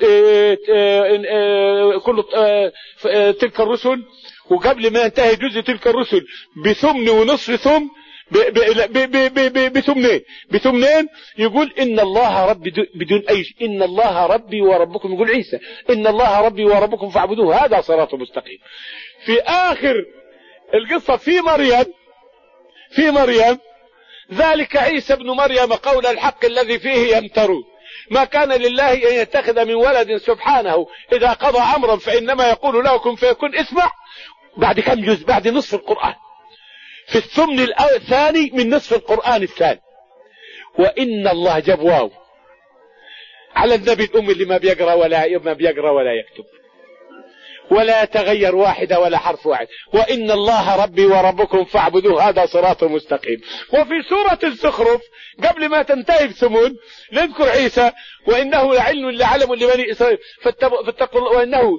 كل تلك الرسل، وقبل ما ينتهي جزء تلك الرسل بثمن ونصف ثم بثمنين يقول إن الله ربي بدون أي شيء، إن الله ربي وربكم، يقول عيسى إن الله ربي وربكم فاعبدوه هذا صراط مستقيم. في آخر القصة في مريم ذلك عيسى ابن مريم قول الحق الذي فيه يمترون ما كان لله أن يتخذ من ولد سبحانه إذا قضى أمرا فإنما يقول له كن فيكون. اسمع بعد كم جزء؟ بعد نصف القرآن، في الثمن الثاني من نصف القرآن الثاني. وإن الله جاب واو على النبي الأم اللي ما بيقرأ ولا يكتب ولا يتغير واحدة ولا حرف واحد، وإن الله ربي وربكم فاعبدوه هذا صراط مستقيم. وفي سورة الزخرف قبل ما تنتهي بثمن نذكر عيسى وإنه لعلم لبني إسرائيل فاتقوا الله وإنه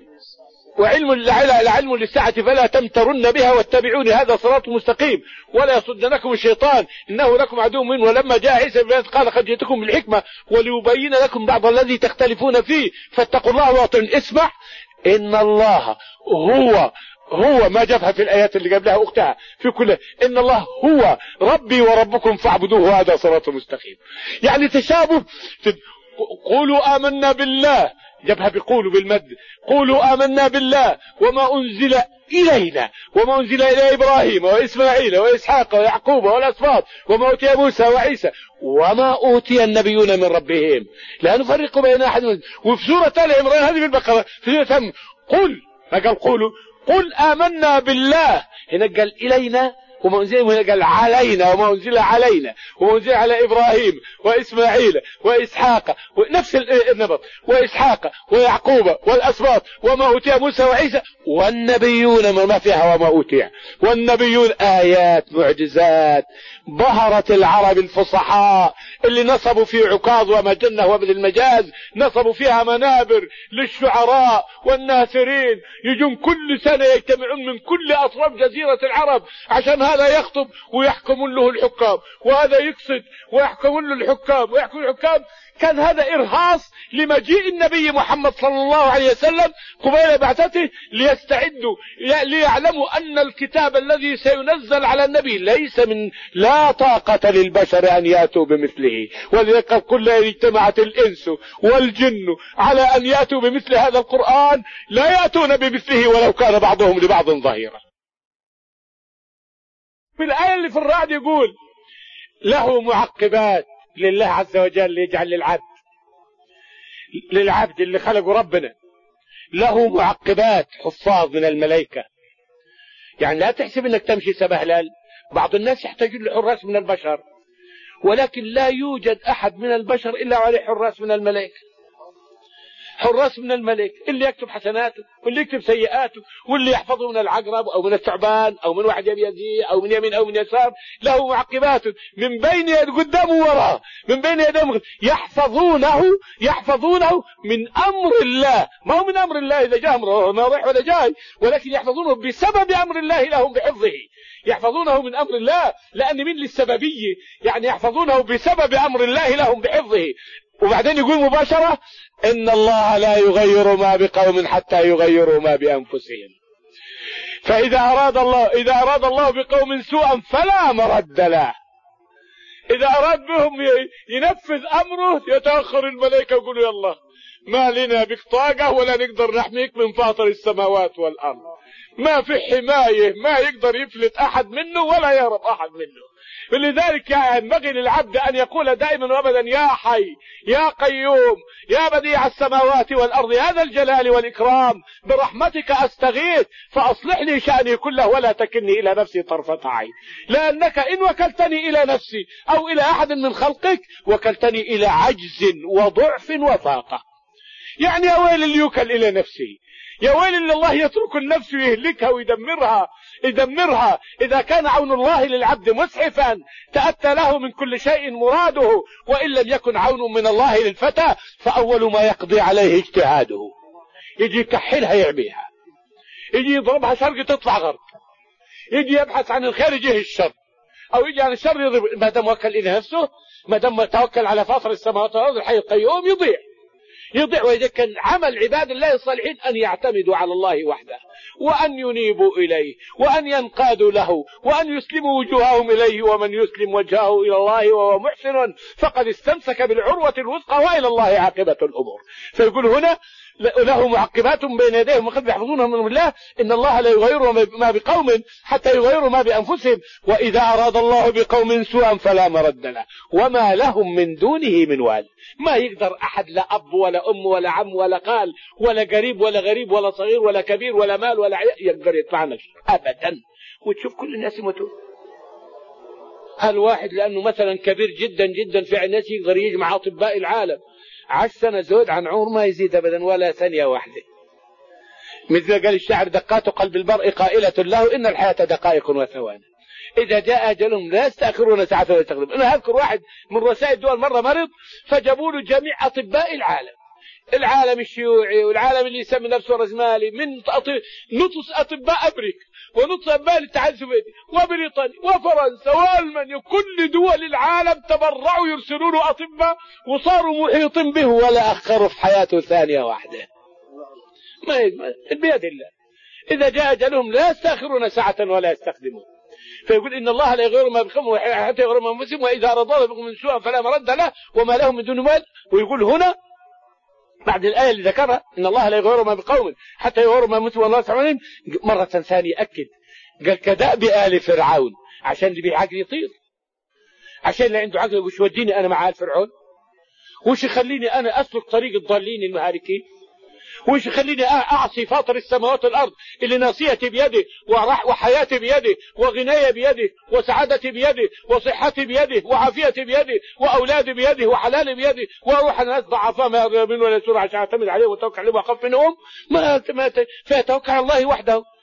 لعلم للساعة فلا تمترن بها واتبعوني هذا صراط مستقيم ولا يصدنكم الشيطان إنه لكم عدو من. ولما جاء عيسى بالبينات قال قد جئتكم بالحكمة وليبين لكم بعض الذي تختلفون فيه فاتقوا الله واطيعون. اسمع إن الله هو ما جابها في الآيات اللي قبلها أختها في كلها، إن الله هو ربي وربكم فاعبدوه هذا صراط مستقيم. يعني تشابه. قولوا آمنا بالله جابها بقولوا بالمد، قولوا آمنا بالله وما أنزل إلينا وما أنزل إلى إبراهيم وإسماعيل وإسحاق ويعقوب والأسباط وما أوتي موسى وعيسى وما أوتي النبيون من ربهم لا نفرق بين أحد. وفي سورة آل عمران هذه في البقرة في سورة قل، ما قال قولوا، قل آمنا بالله، هنا قال إلينا وما أنزل، هنا قال علينا وما أنزل علينا وما أنزل على إبراهيم وإسماعيل وإسحاق ونفس النبط وإسحاق ويعقوب والأسباط وما أوتي موسى وعيسى والنبيون ما فيها وما أوتي، والنبيون آيات معجزات ظهرت العرب الفصحاء اللي نصبوا في عكاظ ومجنة وابن المجاز، نصبوا فيها منابر للشعراء والناثرين، يجون كل سنة يجتمعون من كل أطراف جزيرة العرب عشان هذا يخطب ويحكمون له الحكام، وهذا يقصد ويحكمون له الحكام ويحكم الحكام. كان هذا إرهاص لمجيء النبي محمد صلى الله عليه وسلم قبيل بعثته، ليستعدوا ليعلموا أن الكتاب الذي سينزل على النبي ليس من لا طاقة للبشر أن يأتوا بمثله. ولذلك كل اجتمعت الإنس والجن على أن يأتوا بمثل هذا القرآن لا يأتون بمثله ولو كان بعضهم لبعض ظهيرا. في الآية اللي في الرعد يقول له معقبات لله عز وجل، يجعل للعبد اللي خلقه ربنا له معقبات حفاظ من الملائكة. يعني لا تحسب انك تمشي سبهلال، بعض الناس يحتاجون لحراس من البشر، ولكن لا يوجد احد من البشر الا عليه حراس من الملائكة. حراس من الملائكة اللي يكتب حسناته واللي يكتب سيئاته واللي يحفظه من العقرب او من الثعبان او من واحد يبيزيه او من يمين او من يسار. له معقبات من بين يد قدامه وراه، من بين يدهم يحفظونه من امر الله. ما هو من امر الله اذا جاء امره ما رايح ولا جاي، ولكن يحفظونه بسبب امر الله لهم بحفظه. يحفظونه من امر الله لان من للسببيه، يعني يحفظونه بسبب امر الله لهم بحفظه. وبعدين يقول مباشرة إن الله لا يغير ما بقوم حتى يغيروا ما بأنفسهم. فإذا أراد الله بقوم سوءا فلا مرد له. إذا أراد بهم ينفذ أمره يتأخر الملائكة ويقولوا يلا ما لنا بك طاقة ولا نقدر نحميك من فاطر السماوات والأرض. ما في حماية، ما يقدر يفلت أحد منه ولا يهرب أحد منه. لذلك ينبغي للعبد أن يقول دائما وابدا يا حي يا قيوم يا بديع السماوات والأرض يا ذا الجلال والإكرام برحمتك أستغيث فأصلح لي شأني كله ولا تكلني إلى نفسي طرفة عين. لأنك إن وكلتني إلى نفسي أو إلى أحد من خلقك وكلتني إلى عجز وضعف وفاقة. يعني يا ويل اللي يوكل إلى نفسه، يا ويل اللي الله يترك النفس ويهلكها ويدمرها. إذا كان عون الله للعبد مسعفا تأتى له من كل شيء مراده، وإن لم يكن عون من الله للفتى فأول ما يقضي عليه اجتهاده. يجي يكحلها يعميها، يجي يضربها شرق تطلع غرب، يجي يبحث عن الخير يجيه الشر، أو يجي عن الشر يضرب. ما دام وكل إلى نفسه، ما دام توكل على فاطر السماوات والأرض الحي القيوم يضيع. وإذا كان عمل عباد الله الصالحين أن يعتمدوا على الله وحده، وأن ينيبوا إليه، وأن ينقادوا له، وأن يسلموا وجوههم إليه. ومن يسلم وجهه إلى الله وهو محسن فقد استمسك بالعروة الوثقى وإلى الله عاقبة الأمور. فيقول هنا له معقبات بين يديه وقد يحفظونهم من الله إن الله لا يغير ما بقوم حتى يغيروا ما بأنفسهم. وإذا أراد الله بقوم سوءا فلا مرد له وما لهم من دونه من وال. ما يقدر أحد، لا أب ولا أم ولا عم ولا خال ولا قريب ولا غريب ولا صغير ولا كبير ولا مال ولا يقدر يطلعنا أبدا. وتشوف كل الناس يموتون. هل واحد لأنه مثلا كبير جدا جدا في الناس يقدر يجمع أطباء العالم 10 سنة زود عن عمر ما يزيد أبدا ولا ثانية واحدة. مثل قال الشاعر دقات قلب المرء قائلة له إن الحياة دقائق وثواني إذا جاء أجلهم لا يستأخرون ساعة ولا يستقدمون. أنا أذكر واحد من رؤساء الدول مرة مرض فجابوا له جميع أطباء العالم الشيوعي والعالم اللي يسمي نفسه رزمالي، من نطس أطباء أمريكا ونطس أطباء الاتحاد السوفيتي وبريطانيا وفرنسا وألمانيا، كل دول العالم تبرعوا يرسلوا له أطباء وصاروا محيطين به ولا أخروا في حياته ثانية واحدة. ما بيد الله. إذا جاء أجلهم لا يستأخرون ساعة ولا يستقدمون. فيقول إن الله لا يغير ما بقوم حتى يغير ما بأنفسهم وإذا أراد الله بقوم من سوء فلا مرد له وما لهم من دون مال. ويقول هنا بعد الآية اللي ذكرها إن الله لا يغير ما بقوم حتى يغيروا ما بأنفسهم والله سبحانه مرة ثانية أكد قال كدأب آل فرعون، عشان اللي بيه عقل يطير، عشان اللي عنده عقل وش وديني أنا مع آل فرعون، وش يخليني أنا أسلك طريق الضالين المهاركين، وش يخليني أعصي فاطر السماوات والأرض اللي ناصيتي بيده وحياتي بيده وغناية بيده وسعادتي بيده وصحتي بيده وعافيتي بيده وأولادي بيده وحلالي بيده وأروح الناس ضعفاء ما يرغب منه ولا يسور عشان أعتمد عليه وأتوكل عليه وأخاف منهم. ما فيتوكل على الله وحده.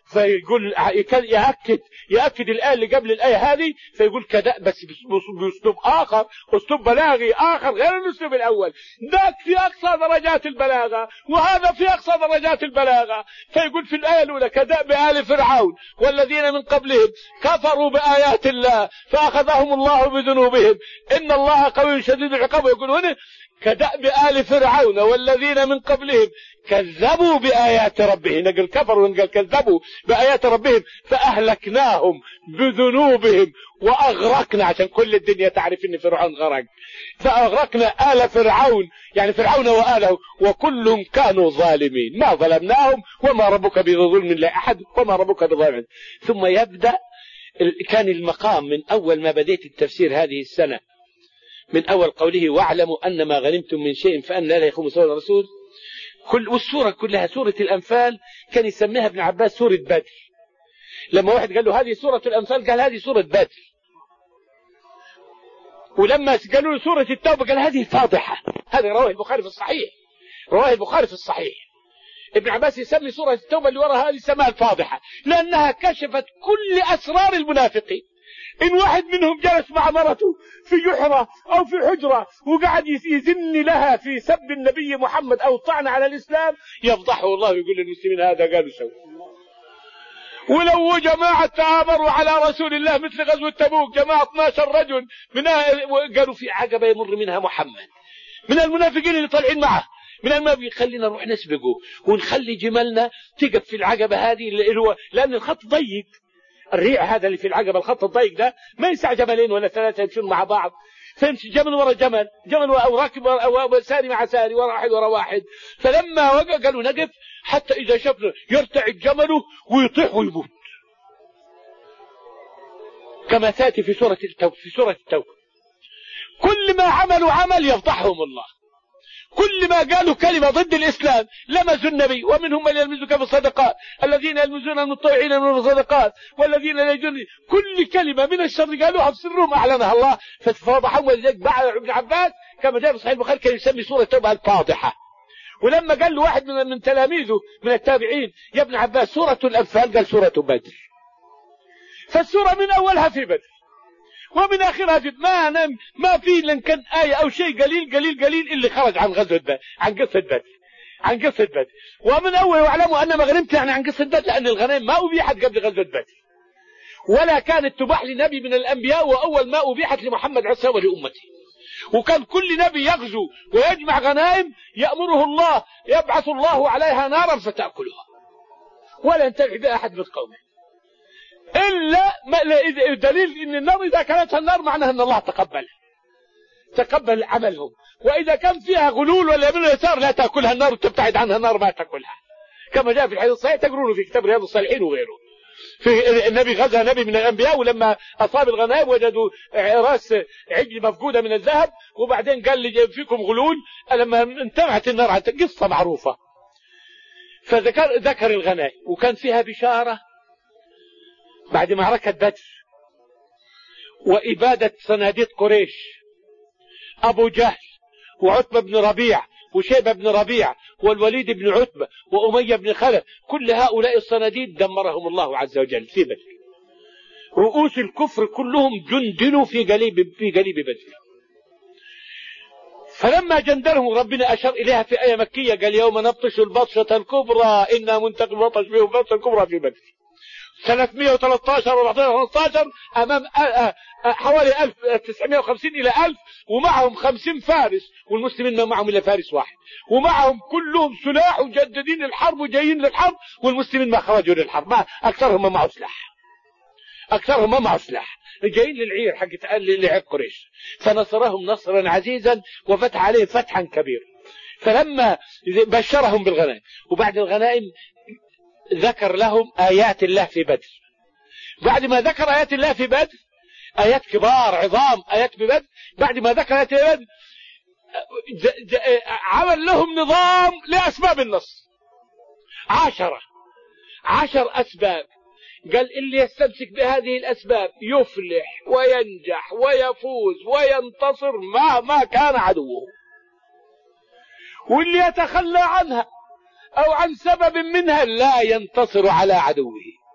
فيقول يأكد الآية اللي قبل الآية هذه، فيقول كدأ بس بأسلوب آخر، أسلوب بلاغي آخر غير الأسلوب الأول. ذاك في أقصى درجات البلاغة وهذا في أقصى درجات البلاغة. فيقول في الآية الأولى كدأب آل فرعون والذين من قبلهم كفروا بآيات الله فأخذهم الله بذنوبهم إن الله قوي شديد العقاب. يقول هنا كدأب آل فرعون والذين من قبلهم كذبوا بآيات ربهم، نقل كفروا ونقل كذبوا بآيات ربهم فأهلكناهم بذنوبهم وأغرقنا، عشان كل الدنيا تعرف ان فرعون غرق، فأغرقنا آل فرعون يعني فرعون وآله وكلهم كانوا ظالمين، ما ظلمناهم وما ربك بظلم لأحد وما ربك بظالم. ثم يبدأ كان المقام من أول ما بديت التفسير هذه السنة، من أول قوله واعلموا أن ما غنمتم من شيء فأن لا يخون سوى الرسول، والسورة كلها سورة الأنفال كان يسميها ابن عباس سورة بدر. لما واحد قال له هذه سورة الأنفال قال هذه سورة بدر، ولما قالوا له سورة التوبة قال هذه فاضحة. هذا رواه البخاري في الصحيح، رواه البخاري في الصحيح. ابن عباس يسمي سورة التوبة اللي وراء هذه سماها الفاضحة لأنها كشفت كل أسرار المنافقين. إن واحد منهم جلس مع مرته في جحرة أو في حجرة وقعد يزن لها في سب النبي محمد أو طعن على الإسلام يفضحه الله ويقول للمسلمين هذا قالوا سووا. ولو جماعة تآمروا على رسول الله مثل غزوة تبوك، جماعة 12 رجل قالوا في عقبة يمر منها محمد من المنافقين اللي طالعين معه من المنافقين، خلينا نروح نسبقه ونخلي جملنا تقف في العقبة هذه اللي هو لأن الخط ضيق، الريع هذا اللي في العقبة الخط الضيق ده ما يسع جملين ولا ثلاثة يمشون مع بعض، فيمشي جمل ورا جمل، جمل أو راكب أو ساري مع ساري ورا واحد ورا واحد. فلما وقع قالوا نقف حتى إذا شفنا يرتعد جمله ويطيح ويموت كما تأتي في سورة التوبة. كل ما عملوا عمل يفضحهم الله، كل ما قالوا كلمة ضد الإسلام لمزوا النبي، ومنهم من يلمزك في الصدقات الذين يلمزون المطوعين من الصدقات والذين لا يجون، كل كلمة من الشر قالوها بسرهم أعلنها الله ففضحهم. ولذلك بعد ابن عباس كما جاء في صحيح البخاري كان يسمي سورة التوبة الفاضحة. ولما قال له واحد من تلاميذه من التابعين يا ابن عباس سورة الأنفال قال سورة بدر. فالسورة من أولها في بدر ومن آخرها في ما في لن كان آية أو شيء قليل اللي خرج عن غزوة بدر، عن قصة بدر. ومن أول واعلموا أن ما غنمت يعني عن قصة بدر، لأن الغنائم ما أبيحت قبل غزوة بدر ولا كانت تباح لنبي من الأنبياء، وأول ما أبيحت لمحمد عيسى ولأمته. وكان كل نبي يغزو ويجمع غنائم يأمره الله يبعث الله عليها نارا فتأكلها ولا ينتفع بها أحد من قومه إلا دليل إن النار إذا كانتها النار معناها أن الله تقبل عملهم. وإذا كان فيها غلول ولا يمين يسار لا تأكلها النار وتبتعد عنها النار ما تأكلها، كما جاء في الحديث الصحيح تقرونه في كتاب رياض الصالحين وغيره. في النبي غزا نبي من الأنبياء ولما أصاب الغنائم وجدوا راس عجل مفقودة من الذهب، وبعدين قال لي فيكم غلول لما انتمعت النار عن قصة معروفة. فذكر الغنائم وكان فيها بشارة بعد معركة بدر وإبادة صناديق قريش، أبو جهل وعتبة بن ربيع وشيبة بن ربيع والوليد بن عتبة وأمية بن خلف، كل هؤلاء الصناديد دمرهم الله عز وجل في بدر. رؤوس الكفر كلهم جندلوا في قليب بدر. فلما جندلهم ربنا أشار إليها في آية مكية قال يوم نبطش البطشة الكبرى إنا منتقم بطش بهم البطشة الكبرى في بدر. 313 و 15 أمام حوالي 1950 إلى 1000 ومعهم 50 فارس، والمسلمين ما معهم إلا فارس واحد، ومعهم كلهم سلاح وجددين الحرب وجايين للحرب، والمسلمين ما خرجوا للحرب، ما أكثرهم ما معه سلاح، جايين للعير حق لعير قريش. فنصرهم نصرا عزيزا وفتح عليهم فتحا كبيرا. فلما بشرهم بالغنائم وبعد الغنائم ذكر لهم آيات الله في بدر. بعد ما ذكر آيات الله في بدر آيات كبار عظام آيات في بدر، بعد ما ذكر آيات في بدر عمل لهم نظام لأسباب النصر 10 أسباب. قال اللي يستمسك بهذه الأسباب يفلح وينجح ويفوز وينتصر مهما كان عدوه، واللي يتخلى عنها أو عن سبب منها لا ينتصر على عدوه.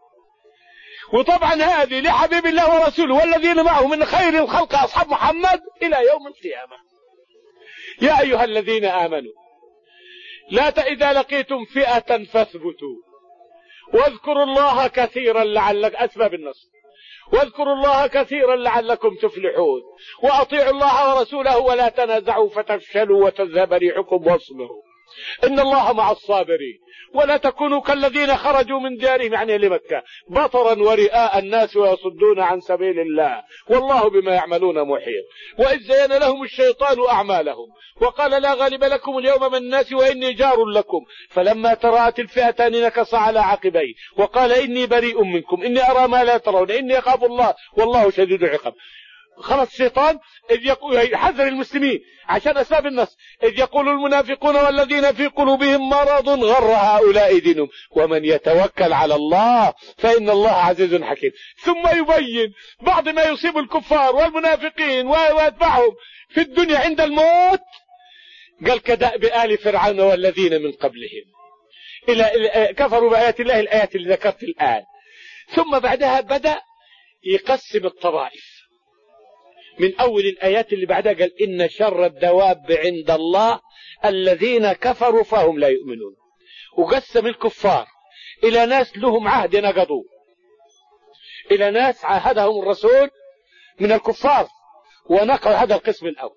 وطبعا هذه لحبيب الله ورسوله والذين معه من خير الخلق أصحاب محمد إلى يوم القيامة. يا أيها الذين آمنوا إذا لقيتم فئة فاثبتوا واذكروا الله كثيرا لعلك أسباب النصر، واذكروا الله كثيرا لعلكم تفلحون، وأطيعوا الله ورسوله ولا تنازعوا فتفشلوا وتذهب ريحكم واصبروا إن الله مع الصابرين، ولا تكونوا كالذين خرجوا من ديارهم يعني لمكة بطرا ورئاء الناس ويصدون عن سبيل الله والله بما يعملون محيط. وإذ زين لهم الشيطان أعمالهم وقال لا غالب لكم اليوم من الناس وإني جار لكم فلما تراءت الفئتان نكص على عقبيه وقال إني بريء منكم إني أرى ما لا ترون إني أخاف الله والله شديد العقاب. خلص الشيطان إذ يقول حذر المسلمين عشان أسباب النص، إذ يقول المنافقون والذين في قلوبهم مرض غر هؤلاء دينهم ومن يتوكل على الله فإن الله عزيز حكيم. ثم يبين بعض ما يصيب الكفار والمنافقين ويتبعهم في الدنيا عند الموت، قال كدأب آل فرعون والذين من قبلهم إلى كفروا بآيات الله الآيات اللي ذكرت الآن. ثم بعدها بدأ يقسم الطوائف من أول الآيات اللي بعدها قال إن شر الدواب عند الله الذين كفروا فهم لا يؤمنون، وقسم الكفار إلى ناس لهم عهد نقضوا، إلى ناس عاهدهم الرسول من الكفار ونقض هذا القسم الأول،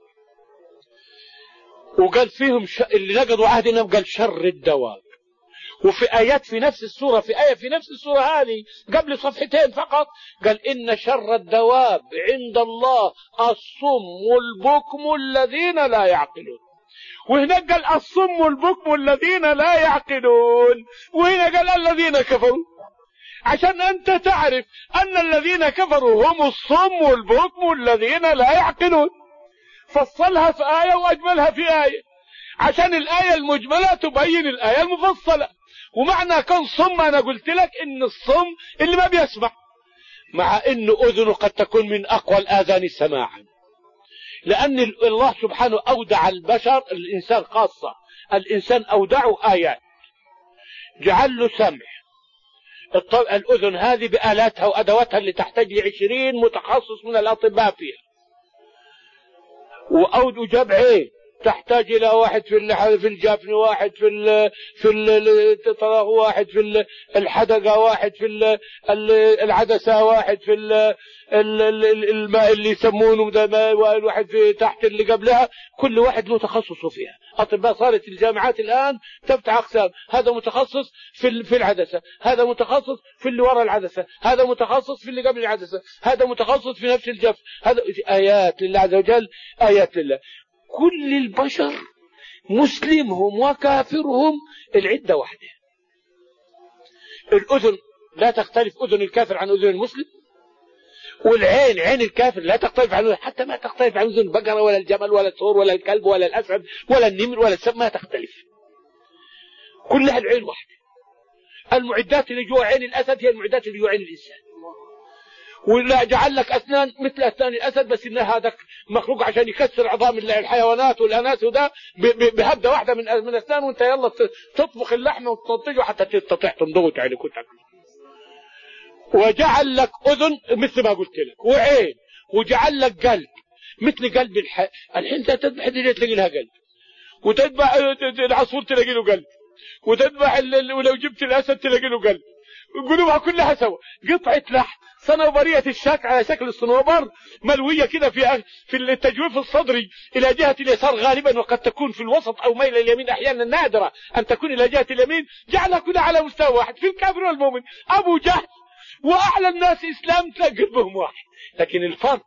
وقال فيهم اللي نقضوا عهدنا قال شر الدواب. وفي آيات في نفس السورة، في آية في نفس السورة هذه قبل صفحتين فقط قال إن شر الدواب عند الله الصم والبكم الذين لا يعقلون، وهنا قال الصم والبكم الذين لا يعقلون، وهنا قال الذين كفروا، عشان أنت تعرف أن الذين كفروا هم الصم والبكم الذين لا يعقلون. فصلها في آية وأجملها في آية عشان الآية المجملة تبين الآية المفصلة. ومعنى كون صم أنا قلت لك إن الصم اللي ما بيسمع، مع إن أذنه قد تكون من أقوى الآذان سماعا، لأن الله سبحانه أودع البشر الإنسان خاصة، الإنسان أودعه آيات جعل له سمع. الأذن هذه بآلاتها وأدواتها اللي تحتاج ل20 متخصص من الأطباء فيها، وأود جبعين تحتاج إلى واحد في الجفن، واحد في الطراغ، واحد في الحدقة، واحد في العدسة، واحد في الماء اللي يسمونه ده ماء، واحد في تحت اللي قبلها، كل واحد له تخصصه فيها. أطباء صارت الجامعات الآن تفتح أقسام، هذا متخصص في العدسة، هذا متخصص في اللي وراء العدسة، هذا متخصص في اللي قبل العدسة، هذا متخصص في نفس الجف. هذا آيات لله عز وجل، آيات لله. كل البشر مسلمهم وكافرهم العدة واحدة. الأذن لا تختلف أذن الكافر عن أذن المسلم، والعين عين الكافر لا تختلف عنه، حتى ما تختلف عن أذن البقرة ولا الجمل ولا الثور ولا الكلب ولا الأسد ولا النمر ولا السم، ما تختلف، كلها العين واحدة. المعدات اللي جوا عين الأسد هي المعدات اللي جوا عين الإنسان، ولا جعل لك أسنان مثل أسنان الأسد، بس إن هذا مخلوق عشان يكسر عظام الحيوانات والأناس، وده بهبدة واحدة من أسنان، وانت يلا تطبخ اللحمة وتطيجه حتى تستطيع تنضغط يعني كنت. وجعل لك أذن مثل ما قلت لك، وعين، وجعل لك قلب مثل قلب الحين تذبح دي تلاقي لها قلب، وتذبح العصفور تلاقي له قلب، وتذبح ولو جبت الأسد تلاقي له قلب، قلوبها كلها سوا، قطعة لحم صنوبرية الشكل على شكل الصنوبر ملوية كده في التجويف الصدري إلى جهة اليسار غالبا، وقد تكون في الوسط أو ميل اليمين أحيانا، نادرة أن تكون إلى جهة اليمين. جعلها كلها على مستوى واحد في الكافر والمؤمن. أبو جهل وأعلى الناس إسلام تلاقي قلبهم واحد، لكن الفرق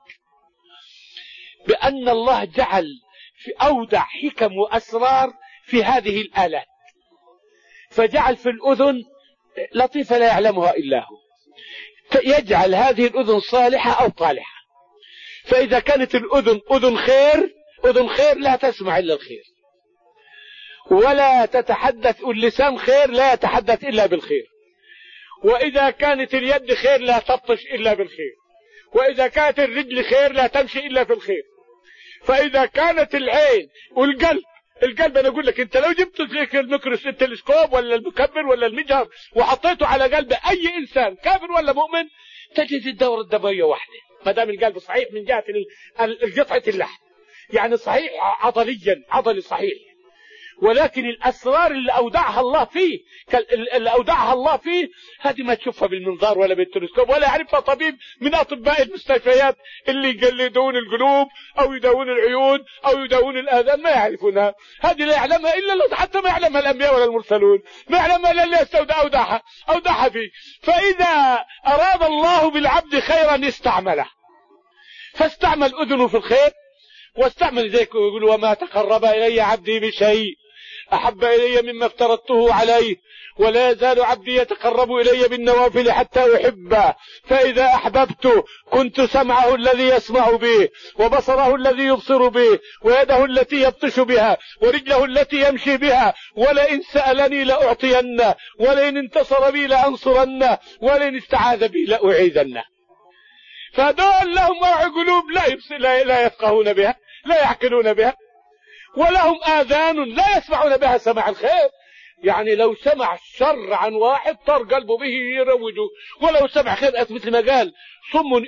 بأن الله جعل في أودع حكم وأسرار في هذه الآلات، فجعل في الأذن لطيفة لا يعلمها إلا هو، يجعل هذه الأذن صالحة أو طالحة. فإذا كانت الأذن أذن خير لا تسمع إلا الخير، ولا تتحدث، واللسان خير لا يتحدث إلا بالخير، وإذا كانت اليد خير لا تبطش إلا بالخير، وإذا كانت الرجل خير لا تمشي إلا في الخير. فإذا كانت العين والقلب أنا أقول لك أنت لو جبت الميكروس التلسكوب ولا المكبر ولا المجهر وحطيته على قلب أي إنسان كافر ولا مؤمن، تجد الدورة الدموية واحدة ما دام القلب صحيح من جهة قطعة اللحم، يعني صحيح عضليا، عضلي صحيح، ولكن الأسرار اللي أودعها الله فيه هذه ما تشوفها بالمنظار ولا بالتلسكوب ولا يعرفها طبيب من أطباء المستشفيات اللي يقلدون القلوب أو يداوون العيون أو يداوون الآذان، ما يعرفونها. هذه لا يعلمها إلا حتى ما يعلمها الأنبياء ولا المرسلون، ما يعلمها إلا اللي أودعها فيه. فإذا أراد الله بالعبد خيرا استعمله، فاستعمل أذنه في الخير، واستعمل ذلك ويقول وما تقرب إلي عبدي بشيء أحب إلي مما افترضته عليه، ولا يزال عبدي يتقرب إلي بالنوافل حتى أحبه، فإذا أحببت كنت سمعه الذي يسمع به، وبصره الذي يبصر به، ويده التي يبطش بها، ورجله التي يمشي بها، ولئن سألني لأعطينه، ولئن انتصر بي لأنصرنه، ولئن استعاذ بي لأعيذنه. فدول لهم قلوب لا يفقهون بها، لا يعقلون بها، ولهم آذان لا يسمعون بها سماع الخير. يعني لو سمع الشر عن واحد طر قلبه به يروجه، ولو سمع خير مثل ما قال صم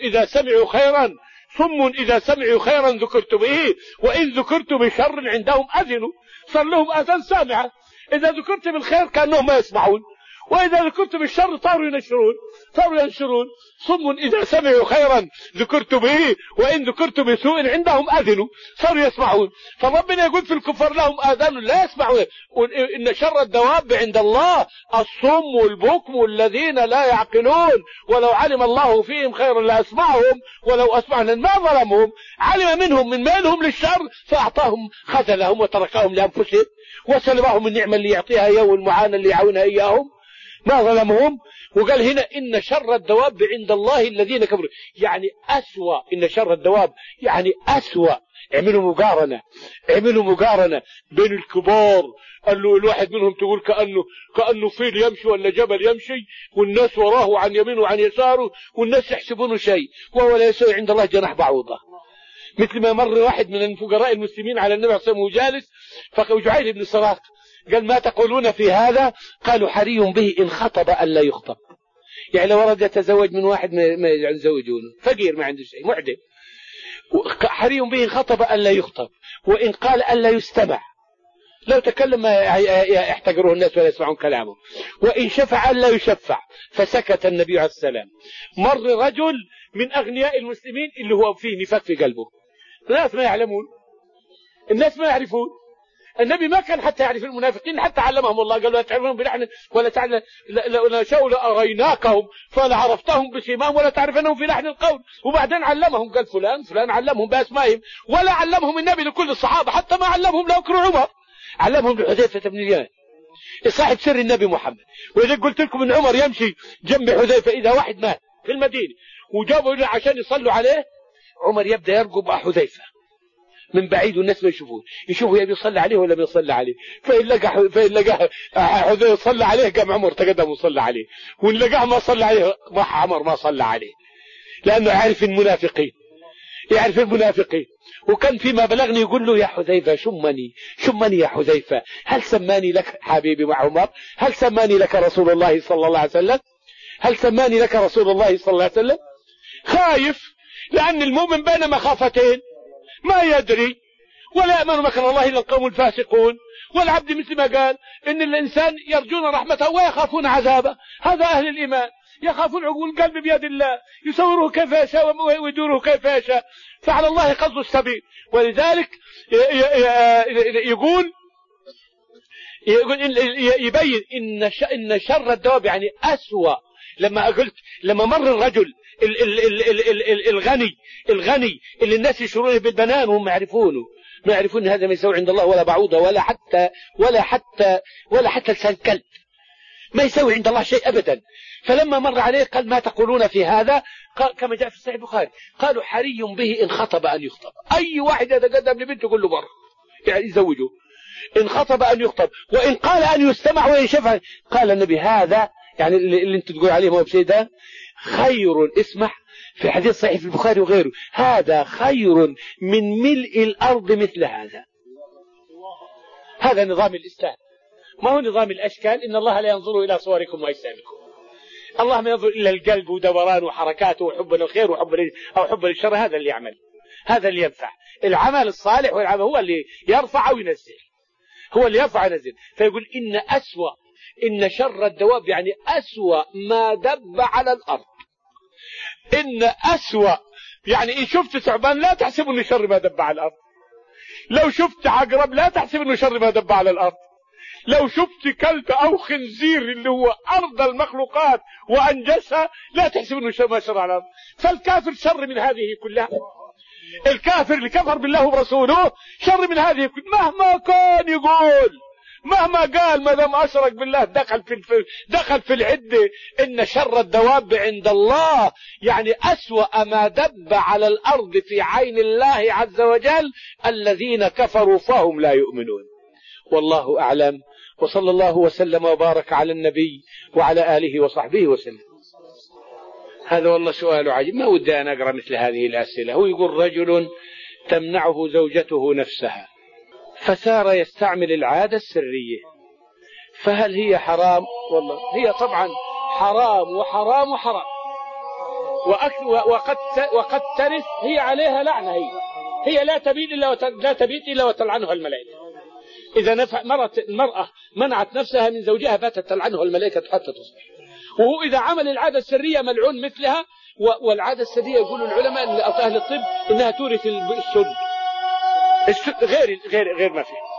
إذا سمعوا خيرا ذكرت به، وإن ذكرت بشر عندهم أذنوا. صار لهم آذان سامعة، إذا ذكرت بالخير كأنهم ما يسمعون، وإذا ذكرت بالشر طاروا ينشرون. صم إذا سمعوا خيرا ذكرت به، وإن ذكرت بسوء عندهم أذنوا، صاروا يسمعون. فربنا يقول في الكفار لهم آذان لا يسمعون. إن شر الدواب عند الله الصم والبكم الذين لا يعقلون، ولو علم الله فيهم خيرا لأسمعهم، ولو أسمعنا ما ظلمهم، علم منهم من ميلهم للشر فأعطاهم خذلهم وتركهم لأنفسهم، وسلبهم النعمة اللي يعطيها إياه والمعاناة اللي يعاونها إياهم، ما ظلمهم. وقال هنا إن شر الدواب عند الله الذين كفروا، يعني أسوأ. إن شر الدواب يعني أسوأ. اعملوا مقارنة بين الكبار، قال له الواحد منهم تقول كأنه فيل يمشي ولا جبل يمشي، والناس وراه عن يمينه وعن يساره، والناس يحسبونه شيء وهو لا يسوي عند الله جناح بعوضة. مثل ما مر واحد من الفقراء المسلمين على النبي صلى الله عليه وسلم جالس، فجعيل بن سراق قال ما تقولون في هذا؟ قالوا حري به إن خطب ألا يخطب. يعني لو ورد يتزوج من واحد ما يزوجونه، فقير ما عنده شيء، معدم، حري به إن خطب ألا يخطب، وإن قال ألا يستمع، لو تكلم يحتقره الناس ولا يسمعون كلامه، وإن شفع ألا يشفع. فسكت النبي عليه السلام. مر رجل من أغنياء المسلمين اللي هو فيه نفاق في قلبه، الناس ما يعلمون، الناس ما يعرفون. النبي ما كان حتى يعرف المنافقين، حتى علمهم الله، قال لا تعرفون بلحن ولا تعلم، لو نشاء لأريناكهم فلا عرفتهم بسيماهم ولا تعرفنهم في لحن القول. وبعدين علمهم، قال فلان علمهم بأسمائهم، ولا علمهم النبي لكل الصحابة، حتى ما علمهم لأكر عمر، علمهم لحذيفة بن اليمان صاحب سر النبي محمد. وإذا قلت لكم ان عمر يمشي جنب حذيفة، إذا واحد مات في المدينة وجابوا له عشان يصلوا عليه، عمر يبدأ يرقب حذيفة من بعيد، والناس ما يشوفوا يبي يصلي عليه ولا ما يصلي عليه. فإن لقى حذيفة صلى عليه قام عمر تقدم وصلى عليه، وإن لقاه ما صلى عليه راح عمر ما صلى عليه، لأنه يعرف المنافقين. وكان فيما بلغني يقول له يا حذيفة شمني يا حذيفة، هل سماني لك حبيبي مع عمر؟ هل سماني لك رسول الله صلى الله عليه وسلم؟ خايف، لأن المؤمن بين مخافتين، ما يدري ولا يأمن مكر الله إلا القوم الفاسقون. والعبد مثل ما قال إن الإنسان يرجون رحمته ويخافون عذابه، هذا أهل الإيمان، يخافون عقول القلب بيد الله، يسوره كيف يشاء ويدوره كيف يشاء، فعلى الله قصد السبيل. ولذلك يقول يبين إن شر الدواب يعني أسوأ. لما مر الرجل الغني اللي الناس يشرونه بالبنان وهم ما يعرفون هذا ما يسوي عند الله ولا بعوضة ولا حتى لسان كلب، ما يسوي عند الله شيء أبدا. فلما مر عليه قال ما تقولون في هذا؟ قال كما جاء في صحيح البخاري، قالوا حري به إن خطب أن يخطب. أي واحد يتقدم لبنته يقول له بر، يعني يزوجه. إن خطب أن يخطب، وإن قال أن يستمع وإن شفع. قال النبي هذا يعني اللي انت تقول عليه ما بشيء ده خير، اسمح في حديث صحيح في البخاري وغيره، هذا خير من ملء الأرض مثل هذا. هذا نظام الإسلام، ما هو نظام الأشكال. إن الله لا ينظر إلى صوركم وأجسامكم. الله ما ينظر إلى القلب ودوران وحركاته وحب للخير أو حب للشر. هذا اللي يعمل، هذا اللي ينفع. العمل الصالح والعمل هو اللي يرفع وينزل، هو اللي يرفع وينزل. فيقول إن شر الدواب، يعني أسوأ ما دب على الأرض. إن أسوأ، يعني إن شفت ثعبان لا تحسب إنه شر ما دب على الأرض. لو شفت عقرب لا تحسب إنه شر ما دب على الأرض. لو شفت كلب أو خنزير اللي هو أرض المخلوقات وأنجسها لا تحسب إنه شر ما شر على الأرض. فالكافر شر من هذه كلها. الكافر اللي كفر بالله ورسوله شر من هذه كلها، مهما كان يقول، مهما قال، ما دام أشرك بالله دخل في العدة. إن شر الدواب عند الله، يعني أسوأ ما دب على الأرض في عين الله عز وجل الذين كفروا فهم لا يؤمنون. والله أعلم، وصلى الله وسلم وبارك على النبي وعلى آله وصحبه وسلم. هذا والله سؤال عجيب، ما ودي أن أقرأ مثل هذه الأسئلة. هو يقول رجل تمنعه زوجته نفسها فصار يستعمل العادة السرية، فهل هي حرام؟ والله هي طبعا حرام وحرام وحرام، وقد ترث، هي عليها لعنة. هي لا تبيت إلا وتلعنها الملائكة. إذا مرت المرأة منعت نفسها من زوجها فاتت تلعنها الملائكة حتى تصبح. وهو إذا عمل العادة السرية ملعون مثلها. والعادة السرية يقول العلماء أهل الطب إنها تورث السن، غير ما فيه.